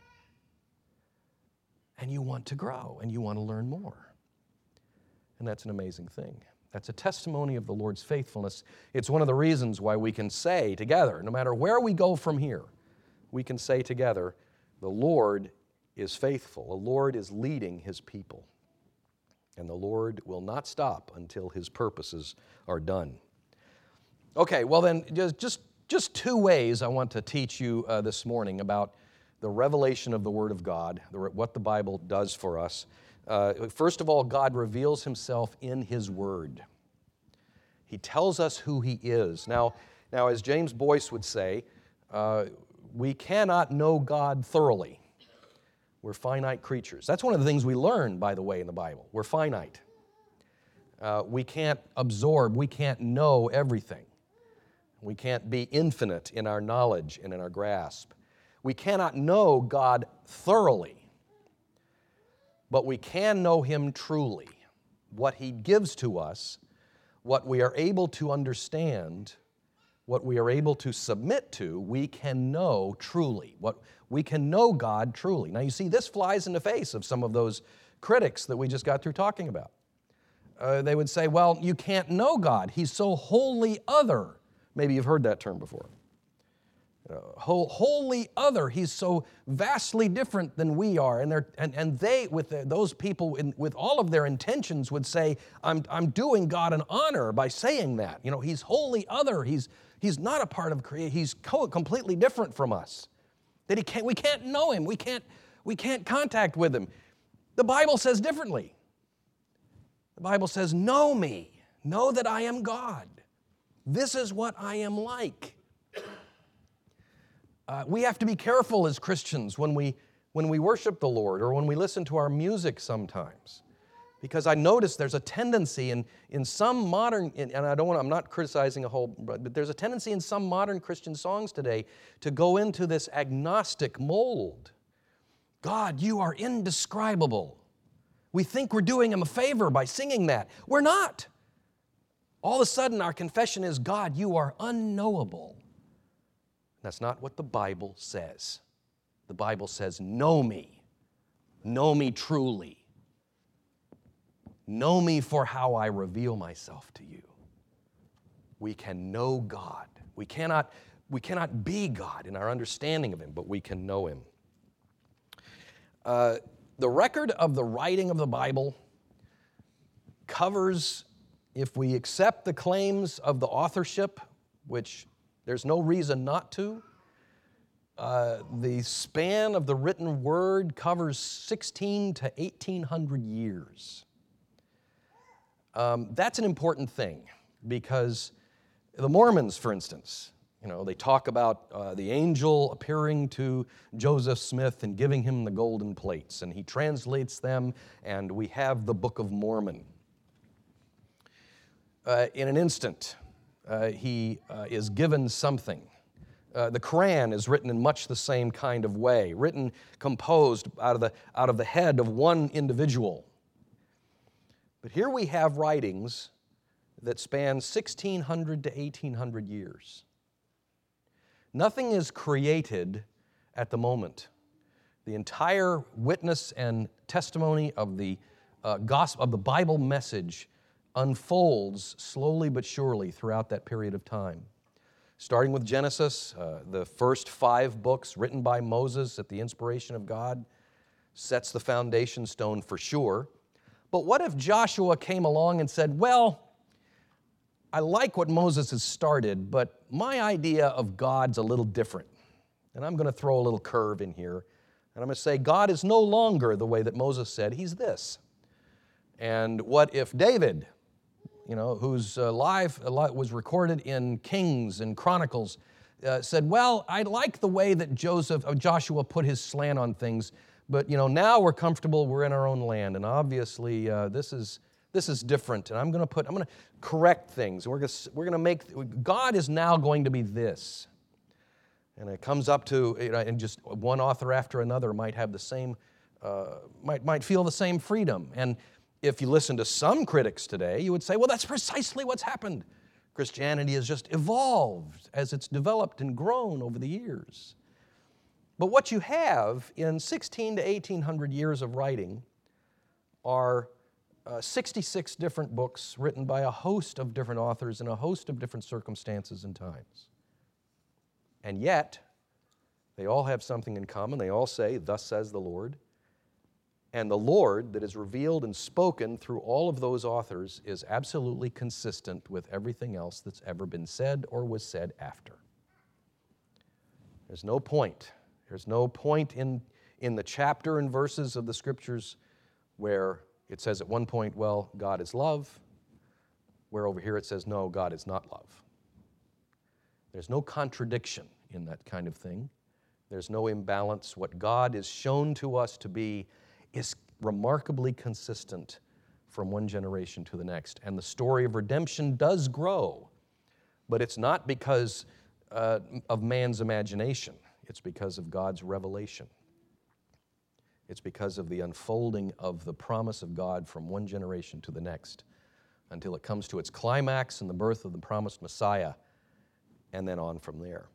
[SPEAKER 1] And you want to grow, and you want to learn more. And that's an amazing thing. That's a testimony of the Lord's faithfulness. It's one of the reasons why we can say together, no matter where we go from here, we can say together, the Lord is faithful. The Lord is leading His people. And the Lord will not stop until His purposes are done. Okay, well then, just, just, just two ways I want to teach you uh, this morning about the revelation of the Word of God, the, what the Bible does for us. Uh, first of all, God reveals Himself in His Word. He tells us who He is. Now, now as James Boyce would say, uh, we cannot know God thoroughly. We're finite creatures. That's one of the things we learn, by the way, in the Bible. We're finite. Uh, we can't absorb, we can't know everything. We can't be infinite in our knowledge and in our grasp. We cannot know God thoroughly, but we can know Him truly. What He gives to us, what we are able to understand, what we are able to submit to, we can know truly. What we can know God truly. Now you see, this flies in the face of some of those critics that we just got through talking about. Uh, they would say, well, you can't know God. He's so wholly other. Maybe you've heard that term before. uh, whole, wholly other. He's so vastly different than we are. And, they're, and, and they, with the, those people, in, with all of their intentions, would say, I'm, I'm doing God an honor by saying that. You know, he's wholly other. He's, he's not a part of creation. He's co- completely different from us. That he can't, we can't know him. We can't, we can't contact with him. The Bible says differently. The Bible says, know me. Know that I am God. This is what I am like. Uh, we have to be careful as Christians when we, when we worship the Lord or when we listen to our music sometimes. Because I notice there's a tendency in, in some modern, and I don't want, I'm not criticizing a whole, but there's a tendency in some modern Christian songs today to go into this agnostic mold. God, you are indescribable. We think we're doing him a favor by singing that. We're not. All of a sudden, our confession is, God, you are unknowable. That's not what the Bible says. The Bible says, know me. Know me truly. Know me for how I reveal myself to you. We can know God. We cannot, we cannot be God in our understanding of him, but we can know him. Uh, the record of the writing of the Bible covers, if we accept the claims of the authorship, which there's no reason not to, uh, the span of the written word covers sixteen to eighteen hundred years. Um, that's an important thing because the Mormons, for instance, you know, they talk about uh, the angel appearing to Joseph Smith and giving him the golden plates, and he translates them, and we have the Book of Mormon. Uh, in an instant, uh, he uh, is given something. Uh, the Quran is written in much the same kind of way, written, composed out of the, out of the head of one individual. But here we have writings that span sixteen hundred to eighteen hundred years. Nothing is created at the moment. The entire witness and testimony of the uh, gospel, of the Bible message unfolds slowly but surely throughout that period of time. Starting with Genesis, uh, the first five books written by Moses at the inspiration of God sets the foundation stone for sure. But what if Joshua came along and said, well, I like what Moses has started, but my idea of God's a little different. And I'm going to throw a little curve in here. And I'm going to say God is no longer the way that Moses said, he's this. And what if David, you know, whose uh, life was recorded in Kings and Chronicles, uh, said, well, I like the way that Joseph, uh, Joshua put his slant on things, but, you know, now we're comfortable, we're in our own land, and obviously uh, this is this is different, and I'm going to put, I'm going to correct things, and we're going to, we're going to make, God is now going to be this. And it comes up to, you know, and just one author after another might have the same, uh, might might feel the same freedom. And if you listen to some critics today, you would say, well, that's precisely what's happened. Christianity has just evolved as it's developed and grown over the years. But what you have in sixteen to eighteen hundred years of writing are uh, sixty-six different books written by a host of different authors in a host of different circumstances and times. And yet, they all have something in common. They all say, thus says the Lord. And the Lord that is revealed and spoken through all of those authors is absolutely consistent with everything else that's ever been said or was said after. There's no point. There's no point in, in the chapter and verses of the Scriptures where it says at one point, well, God is love, where over here it says, no, God is not love. There's no contradiction in that kind of thing. There's no imbalance. What God is shown to us to be is remarkably consistent from one generation to the next. And the story of redemption does grow, but it's not because uh, of man's imagination. It's because of God's revelation. It's because of the unfolding of the promise of God from one generation to the next until it comes to its climax in the birth of the promised Messiah, and then on from there.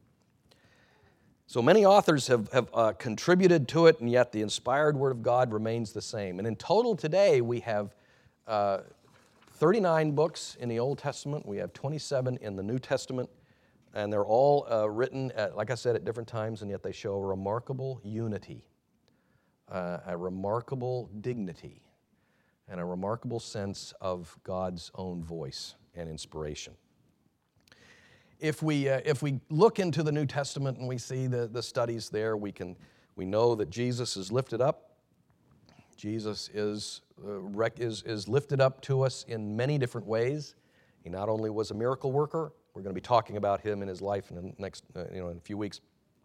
[SPEAKER 1] So many authors have, have uh, contributed to it, and yet the inspired Word of God remains the same. And in total today, we have uh, thirty-nine books in the Old Testament. We have twenty-seven in the New Testament. And they're all uh, written, at, like I said, at different times, and yet they show a remarkable unity, uh, a remarkable dignity, and a remarkable sense of God's own voice and inspiration. If we, uh, if we look into the New Testament and we see the, the studies there, we, can, we know that Jesus is lifted up. Jesus is, uh, rec- is, is lifted up to us in many different ways. He not only was a miracle worker, we're going to be talking about him in his life in the next, uh, you know, in a few weeks,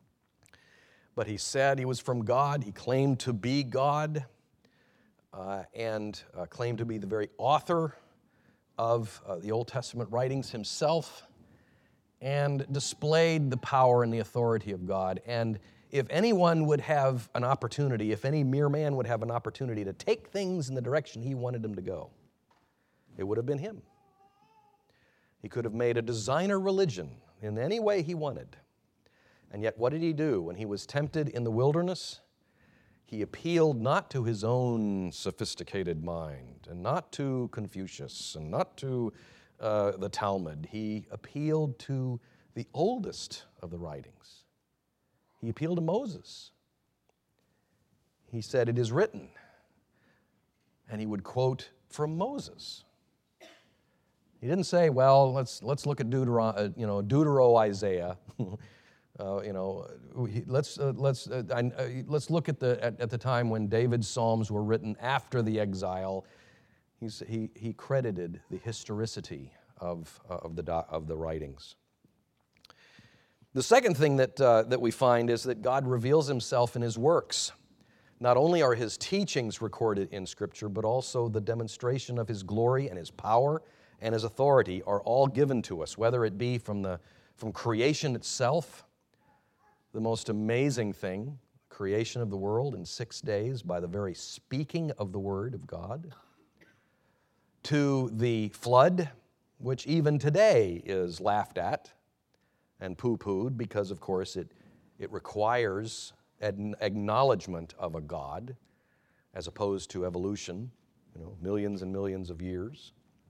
[SPEAKER 1] but he said he was from God. He claimed to be God uh, and uh, claimed to be the very author of uh, the Old Testament writings himself, and displayed the power and the authority of God. And if anyone would have an opportunity, if any mere man would have an opportunity to take things in the direction he wanted them to go, it would have been him. He could have made a designer religion in any way he wanted. And yet what did he do? When he was tempted in the wilderness, he appealed not to his own sophisticated mind, and not to Confucius, and not to uh, the Talmud. He appealed to the oldest of the writings. He appealed to Moses. He said, "It is written," and he would quote from Moses. He didn't say, "Well, let's let's look at Deutero, uh, you know, Deutero Isaiah." uh, you know, he, let's uh, let's uh, I, uh, let's look at the at, at the time when David's Psalms were written after the exile. He's, he he credited the historicity of uh, of the of the writings. The second thing that uh, that we find is that God reveals Himself in His works. Not only are His teachings recorded in Scripture, but also the demonstration of His glory and His power and His authority are all given to us, whether it be from the from creation itself, the most amazing thing, creation of the world in six days by the very speaking of the Word of God, to the flood, which even today is laughed at and poo-pooed because, of course, it, it requires an acknowledgement of a God as opposed to evolution, you know, millions and millions of years,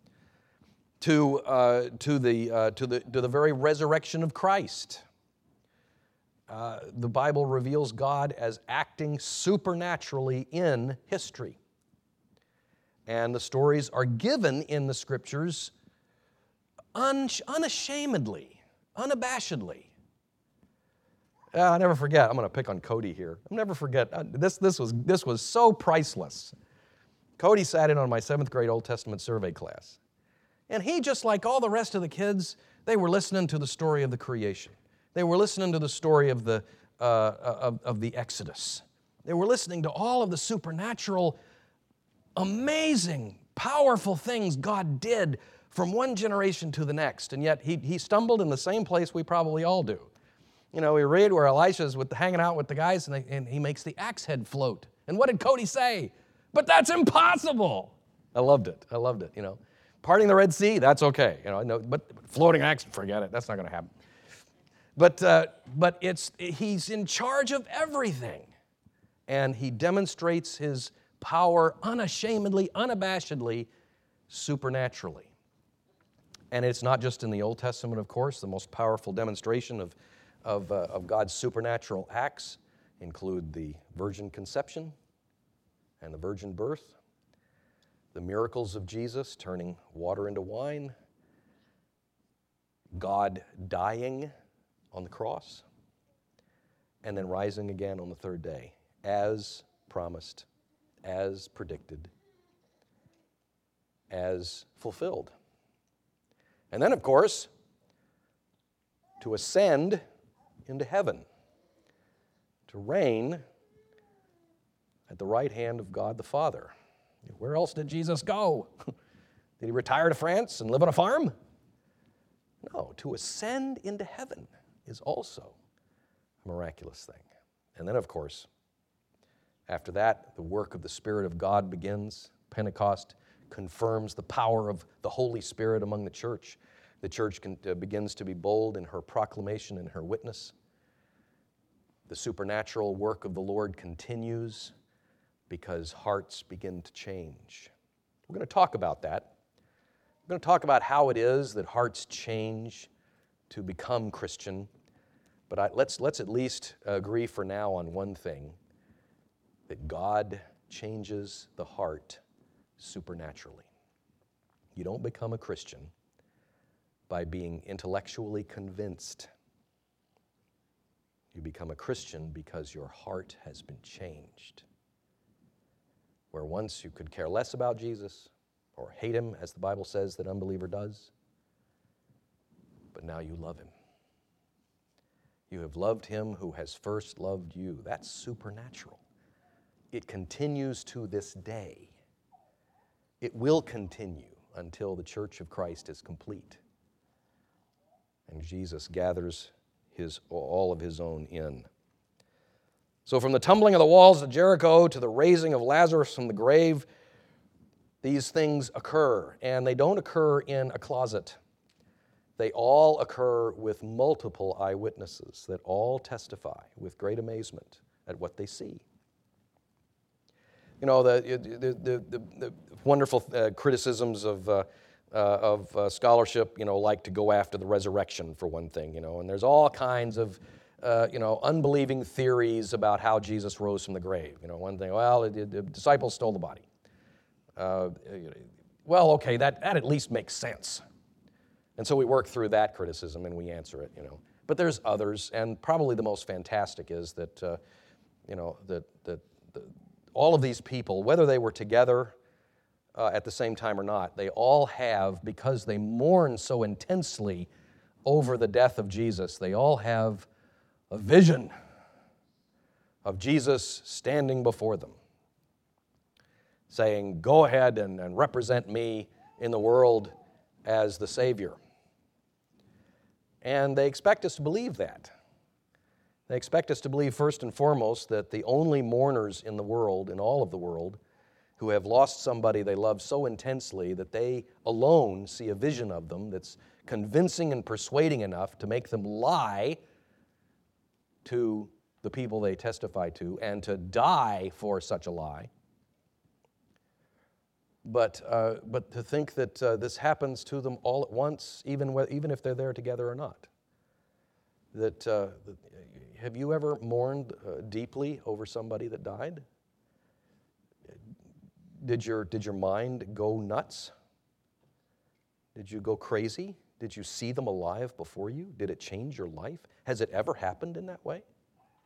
[SPEAKER 1] to, uh, to, the, uh, to, the, to the very resurrection of Christ. Uh, the Bible reveals God as acting supernaturally in history. And the stories are given in the Scriptures un- unashamedly, unabashedly. Uh, I'll never forget, I'm going to pick on Cody here. I'll never forget, uh, this, this, was, this was so priceless. Cody sat in on my seventh grade Old Testament survey class. And he, just like all the rest of the kids, they were listening to the story of the creation. They were listening to the story of the, uh, of, of the Exodus. They were listening to all of the supernatural, amazing, powerful things God did from one generation to the next. And yet he, he stumbled in the same place we probably all do. You know, we read where Elisha's with, hanging out with the guys and, they, and he makes the axe head float. And what did Cody say? But that's impossible. I loved it. I loved it, you know. Parting the Red Sea, that's okay. You know, no, but floating axe, forget it. That's not going to happen. But, uh, but it's, he's in charge of everything. And he demonstrates his power unashamedly, unabashedly, supernaturally. And it's not just in the Old Testament, of course. The most powerful demonstration of, of, uh, of God's supernatural acts include the virgin conception and the virgin birth, the miracles of Jesus turning water into wine, God dying on the cross, and then rising again on the third day, as promised, as predicted, as fulfilled. And then, of course, to ascend into heaven, to reign at the right hand of God the Father. Where else did Jesus go? Did he retire to France and live on a farm? No, to ascend into heaven is also a miraculous thing. And then, of course, after that, the work of the Spirit of God begins. Pentecost confirms the power of the Holy Spirit among the church. The church can, uh, begins to be bold in her proclamation and her witness. The supernatural work of the Lord continues because hearts begin to change. We're going to talk about that. We're going to talk about how it is that hearts change to become Christian, but I, let's, let's at least agree for now on one thing, that God changes the heart supernaturally. You don't become a Christian by being intellectually convinced. You become a Christian because your heart has been changed. Where once you could care less about Jesus or hate him, as the Bible says that unbeliever does, but now you love him. You have loved him who has first loved you. That's supernatural. It continues to this day. It will continue until the church of Christ is complete and Jesus gathers his, all of his own in. So from the tumbling of the walls of Jericho to the raising of Lazarus from the grave, these things occur, and they don't occur in a closet. They all occur with multiple eyewitnesses that all testify with great amazement at what they see. You know, the, the, the, the, the wonderful uh, criticisms of, uh, uh, of uh, scholarship, you know, like to go after the resurrection, for one thing, you know, and there's all kinds of, uh, you know, unbelieving theories about how Jesus rose from the grave. You know, one thing, well, the, the disciples stole the body. Uh, well, okay, that, that at least makes sense. And so we work through that criticism and we answer it, you know. But there's others, and probably the most fantastic is that, uh, you know, that, that the, all of these people, whether they were together uh, at the same time or not, they all have, because they mourn so intensely over the death of Jesus, they all have a vision of Jesus standing before them, saying, go ahead and, and represent me in the world as the Savior. And they expect us to believe that. They expect us to believe, first and foremost, that the only mourners in the world, in all of the world, who have lost somebody they love so intensely that they alone see a vision of them that's convincing and persuading enough to make them lie to the people they testify to and to die for such a lie. But, uh, but to think that uh, this happens to them all at once, even, wh- even if they're there together or not. That, uh, that have you ever mourned uh, deeply over somebody that died? Did your, did your mind go nuts? Did you go crazy? Did you see them alive before you? Did it change your life? Has it ever happened in that way?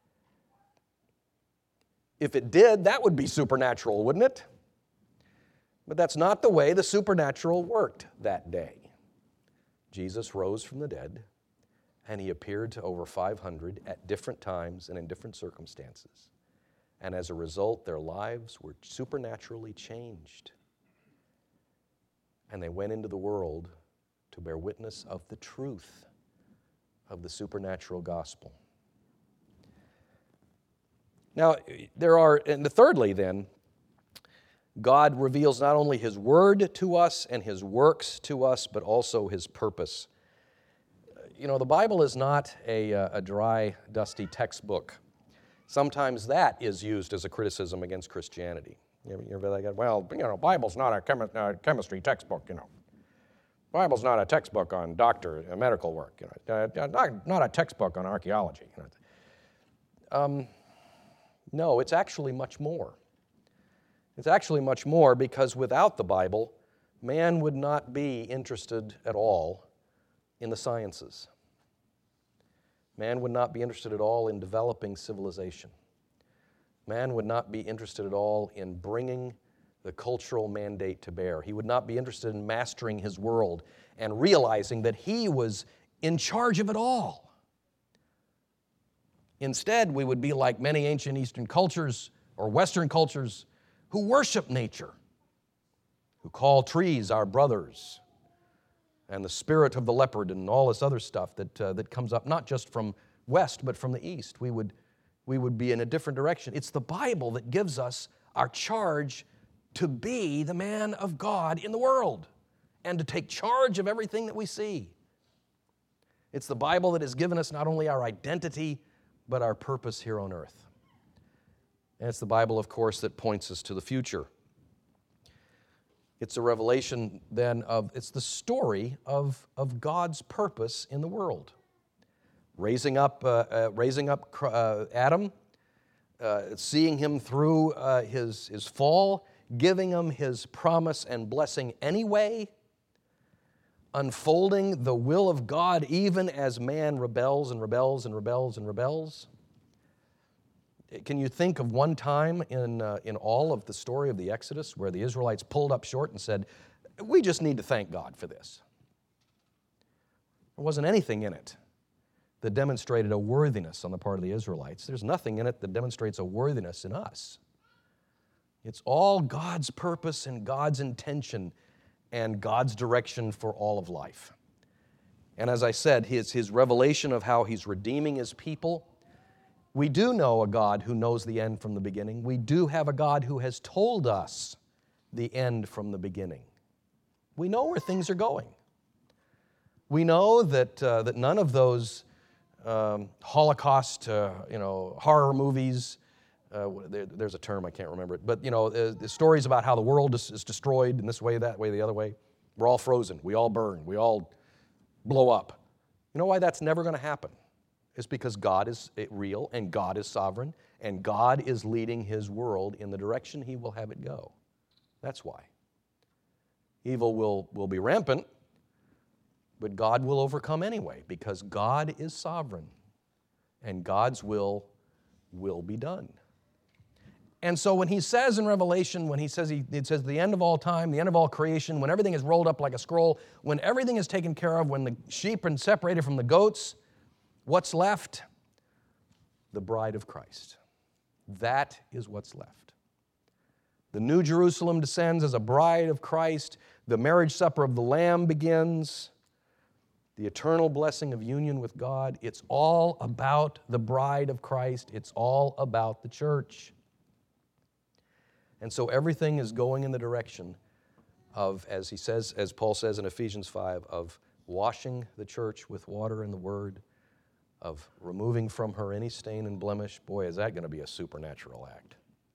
[SPEAKER 1] If it did, that would be supernatural, wouldn't it? But that's not the way the supernatural worked that day. Jesus rose from the dead, and he appeared to over five hundred at different times and in different circumstances. And as a result, their lives were supernaturally changed. And they went into the world to bear witness of the truth of the supernatural gospel. Now, there are, and thirdly then, God reveals not only his word to us and his works to us, but also his purpose. You know, the Bible is not a, a dry, dusty textbook. Sometimes that is used as a criticism against Christianity. You ever like, well, you know, Bible's not a chemi- uh, chemistry textbook, you know. Bible's not a textbook on doctor, uh, medical work, you know. Uh, not, not a textbook on archaeology. You know. Um, no, it's actually much more. It's actually much more because without the Bible, man would not be interested at all in the sciences. Man would not be interested at all in developing civilization. Man would not be interested at all in bringing the cultural mandate to bear. He would not be interested in mastering his world and realizing that he was in charge of it all. Instead, we would be like many ancient Eastern cultures or Western cultures who worship nature, who call trees our brothers, and the spirit of the leopard and all this other stuff that, uh, that comes up not just from west but from the east. We would, we would be in a different direction. It's the Bible that gives us our charge to be the man of God in the world and to take charge of everything that we see. It's the Bible that has given us not only our identity but our purpose here on earth. And it's the Bible, of course, that points us to the future. It's a revelation then of, it's the story of, of God's purpose in the world. raising up, uh, uh, raising up uh, Adam, uh, seeing him through uh, his, his fall, giving him his promise and blessing anyway, unfolding the will of God even as man rebels and rebels and rebels and rebels. Can you think of one time in, uh, in all of the story of the Exodus where the Israelites pulled up short and said, we just need to thank God for this? There wasn't anything in it that demonstrated a worthiness on the part of the Israelites. There's nothing in it that demonstrates a worthiness in us. It's all God's purpose and God's intention and God's direction for all of life. And as I said, his, his revelation of how he's redeeming his people. We do know a God who knows the end from the beginning. We do have a God who has told us the end from the beginning. We know where things are going. We know that, uh, that none of those um, Holocaust, uh, you know, horror movies, uh, there, there's a term, I can't remember it, but, you know, uh, the stories about how the world is, is destroyed in this way, that way, the other way. We're all frozen. We all burn. We all blow up. You know why that's never going to happen? It's because God is real and God is sovereign and God is leading his world in the direction he will have it go. That's why. Evil will, will be rampant, but God will overcome anyway because God is sovereign and God's will will be done. And so when he says in Revelation, when he says, he, it says the end of all time, the end of all creation, when everything is rolled up like a scroll, when everything is taken care of, when the sheep are separated from the goats, what's left? The bride of Christ. That is what's left. The New Jerusalem descends as a bride of Christ. The marriage supper of the Lamb begins. The eternal blessing of union with God. It's all about the bride of Christ. It's all about the church. And so everything is going in the direction of, as he says, as Paul says in Ephesians five, of washing the church with water and the word, of removing from her any stain and blemish. Boy, is that going to be a supernatural act.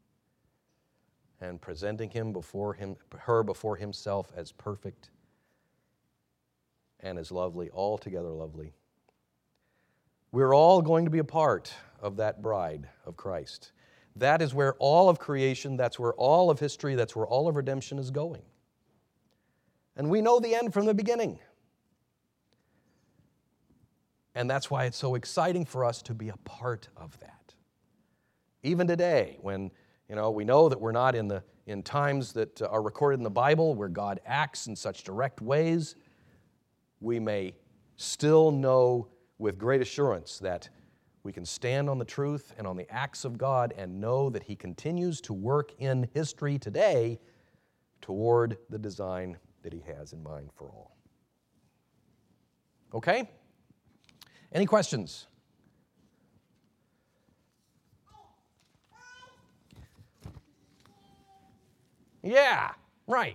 [SPEAKER 1] And presenting him before him, her before himself as perfect and as lovely, altogether lovely. We're all going to be a part of that bride of Christ. That is where all of creation, that's where all of history, that's where all of redemption is going. And we know the end from the beginning. And that's why it's so exciting for us to be a part of that. Even today, when you know we know that we're not in the in times that are recorded in the Bible where God acts in such direct ways, we may still know with great assurance that we can stand on the truth and on the acts of God and know that he continues to work in history today toward the design that he has in mind for all. Okay? Any questions? Yeah, right.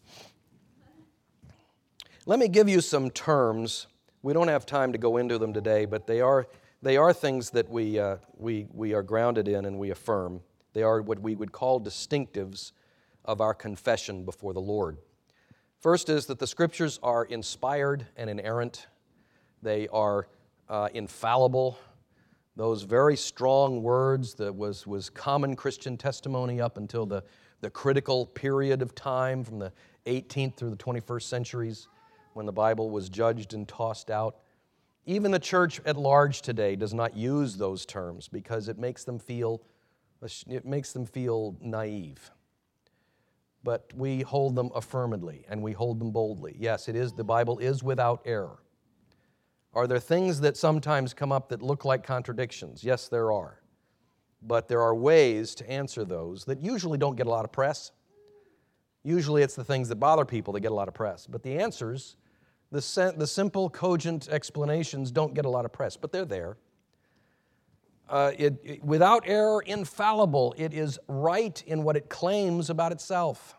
[SPEAKER 1] Let me give you some terms. We don't have time to go into them today, but they are they are things that we uh, we we are grounded in and we affirm. They are what we would call distinctives of our confession before the Lord. First is that the Scriptures are inspired and inerrant. They are uh, infallible. Those very strong words that was was common Christian testimony up until the the critical period of time from the eighteenth through the twenty-first centuries when the Bible was judged and tossed out. Even the church at large today does not use those terms because it makes them feel it makes them feel naive. But we hold them affirmedly and we hold them boldly. Yes, it is the Bible is without error. Are there things that sometimes come up that look like contradictions? Yes, there are. But there are ways to answer those that usually don't get a lot of press. Usually it's the things that bother people that get a lot of press. But the answers, the, sen- the simple, cogent explanations don't get a lot of press, but they're there. Uh, it, it, without error, infallible. It is right in what it claims about itself.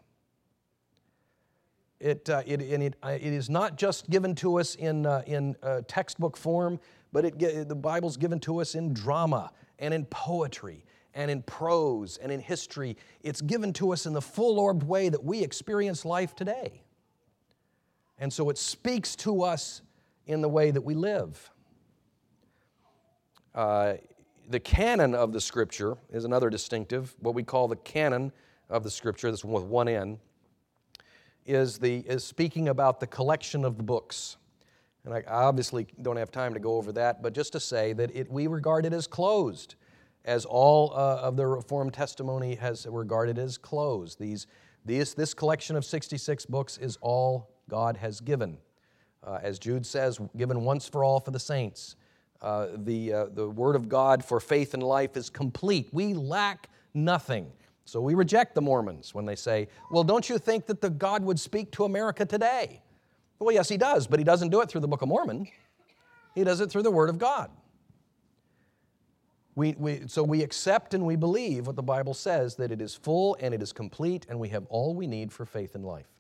[SPEAKER 1] It, uh, it, and it, uh, it is not just given to us in, uh, in uh, textbook form, but it, the Bible's given to us in drama and in poetry and in prose and in history. It's given to us in the full-orbed way that we experience life today. And so it speaks to us in the way that we live. Uh, the canon of the Scripture is another distinctive. What we call the canon of the Scripture, this one with one N, is, the, is speaking about the collection of the books. And I obviously don't have time to go over that, but just to say that it, we regard it as closed, as all uh, of the Reformed testimony has regarded as closed. These, these, this collection of sixty-six books is all God has given. Uh, as Jude says, given once for all for the saints. Uh, the, uh, the Word of God for faith and life is complete. We lack nothing. So we reject the Mormons when they say, well, don't you think that the God would speak to America today? Well, yes, He does, but He doesn't do it through the Book of Mormon. He does it through the Word of God. We, we, so we accept and we believe what the Bible says, that it is full and it is complete, and we have all we need for faith and life.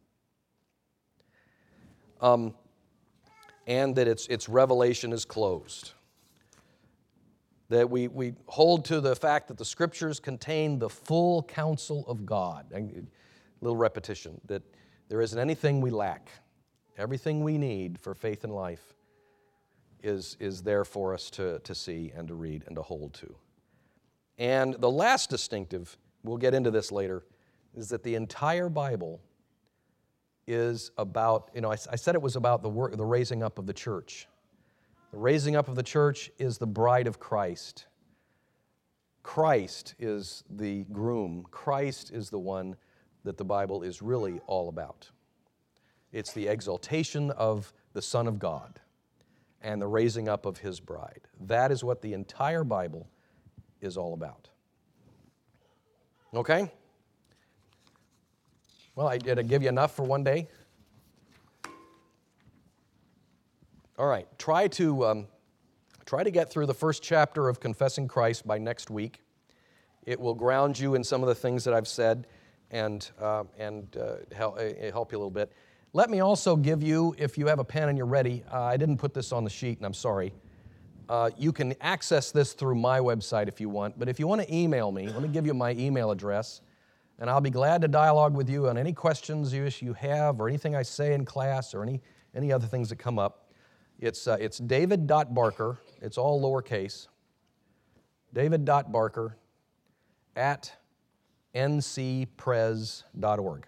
[SPEAKER 1] Um, and that its, its revelation is closed. That we, we hold to the fact that the Scriptures contain the full counsel of God. A little repetition, that there isn't anything we lack. Everything we need for faith and life is, is there for us to, to see and to read and to hold to. And the last distinctive, we'll get into this later, is that the entire Bible is about, you know, I, I said it was about the, work, the raising up of the church. The raising up of the church is the bride of Christ. Christ is the groom. Christ is the one that the Bible is really all about. It's the exaltation of the Son of God and the raising up of His bride. That is what the entire Bible is all about. Okay? Well, I, did I give you enough for one day? All right, try to, um, try to get through the first chapter of Confessing Christ by next week. It will ground you in some of the things that I've said and, uh, and uh, help, uh, help you a little bit. Let me also give you, if you have a pen and you're ready, uh, I didn't put this on the sheet and I'm sorry. Uh, you can access this through my website if you want, but if you want to email me, let me give you my email address, and I'll be glad to dialogue with you on any questions you, you have or anything I say in class or any, any other things that come up. It's, uh, it's david dot barker, it's all lowercase, david dot barker at n c pres dot org.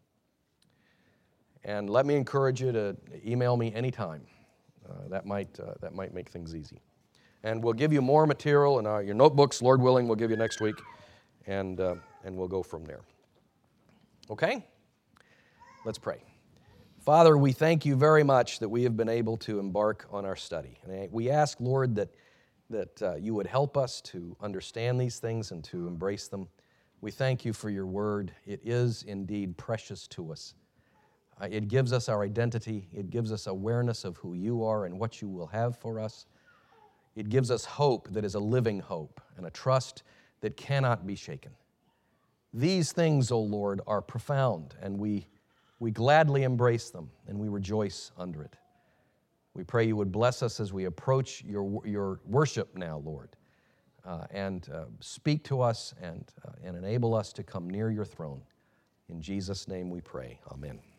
[SPEAKER 1] And let me encourage you to email me anytime. Uh, that, might, uh, that might make things easy. And we'll give you more material in our, your notebooks, Lord willing, we'll give you next week, and, uh, and we'll go from there. Okay? Let's pray. Father, we thank you very much that we have been able to embark on our study. And we ask, Lord, that, that uh, you would help us to understand these things and to embrace them. We thank you for your word. It is indeed precious to us. Uh, it gives us our identity. It gives us awareness of who you are and what you will have for us. It gives us hope that is a living hope and a trust that cannot be shaken. These things, O Lord, are profound, and we We gladly embrace them, and we rejoice under it. We pray you would bless us as we approach your, your worship now, Lord, uh, and uh, speak to us and, uh, and enable us to come near your throne. In Jesus' name we pray. Amen.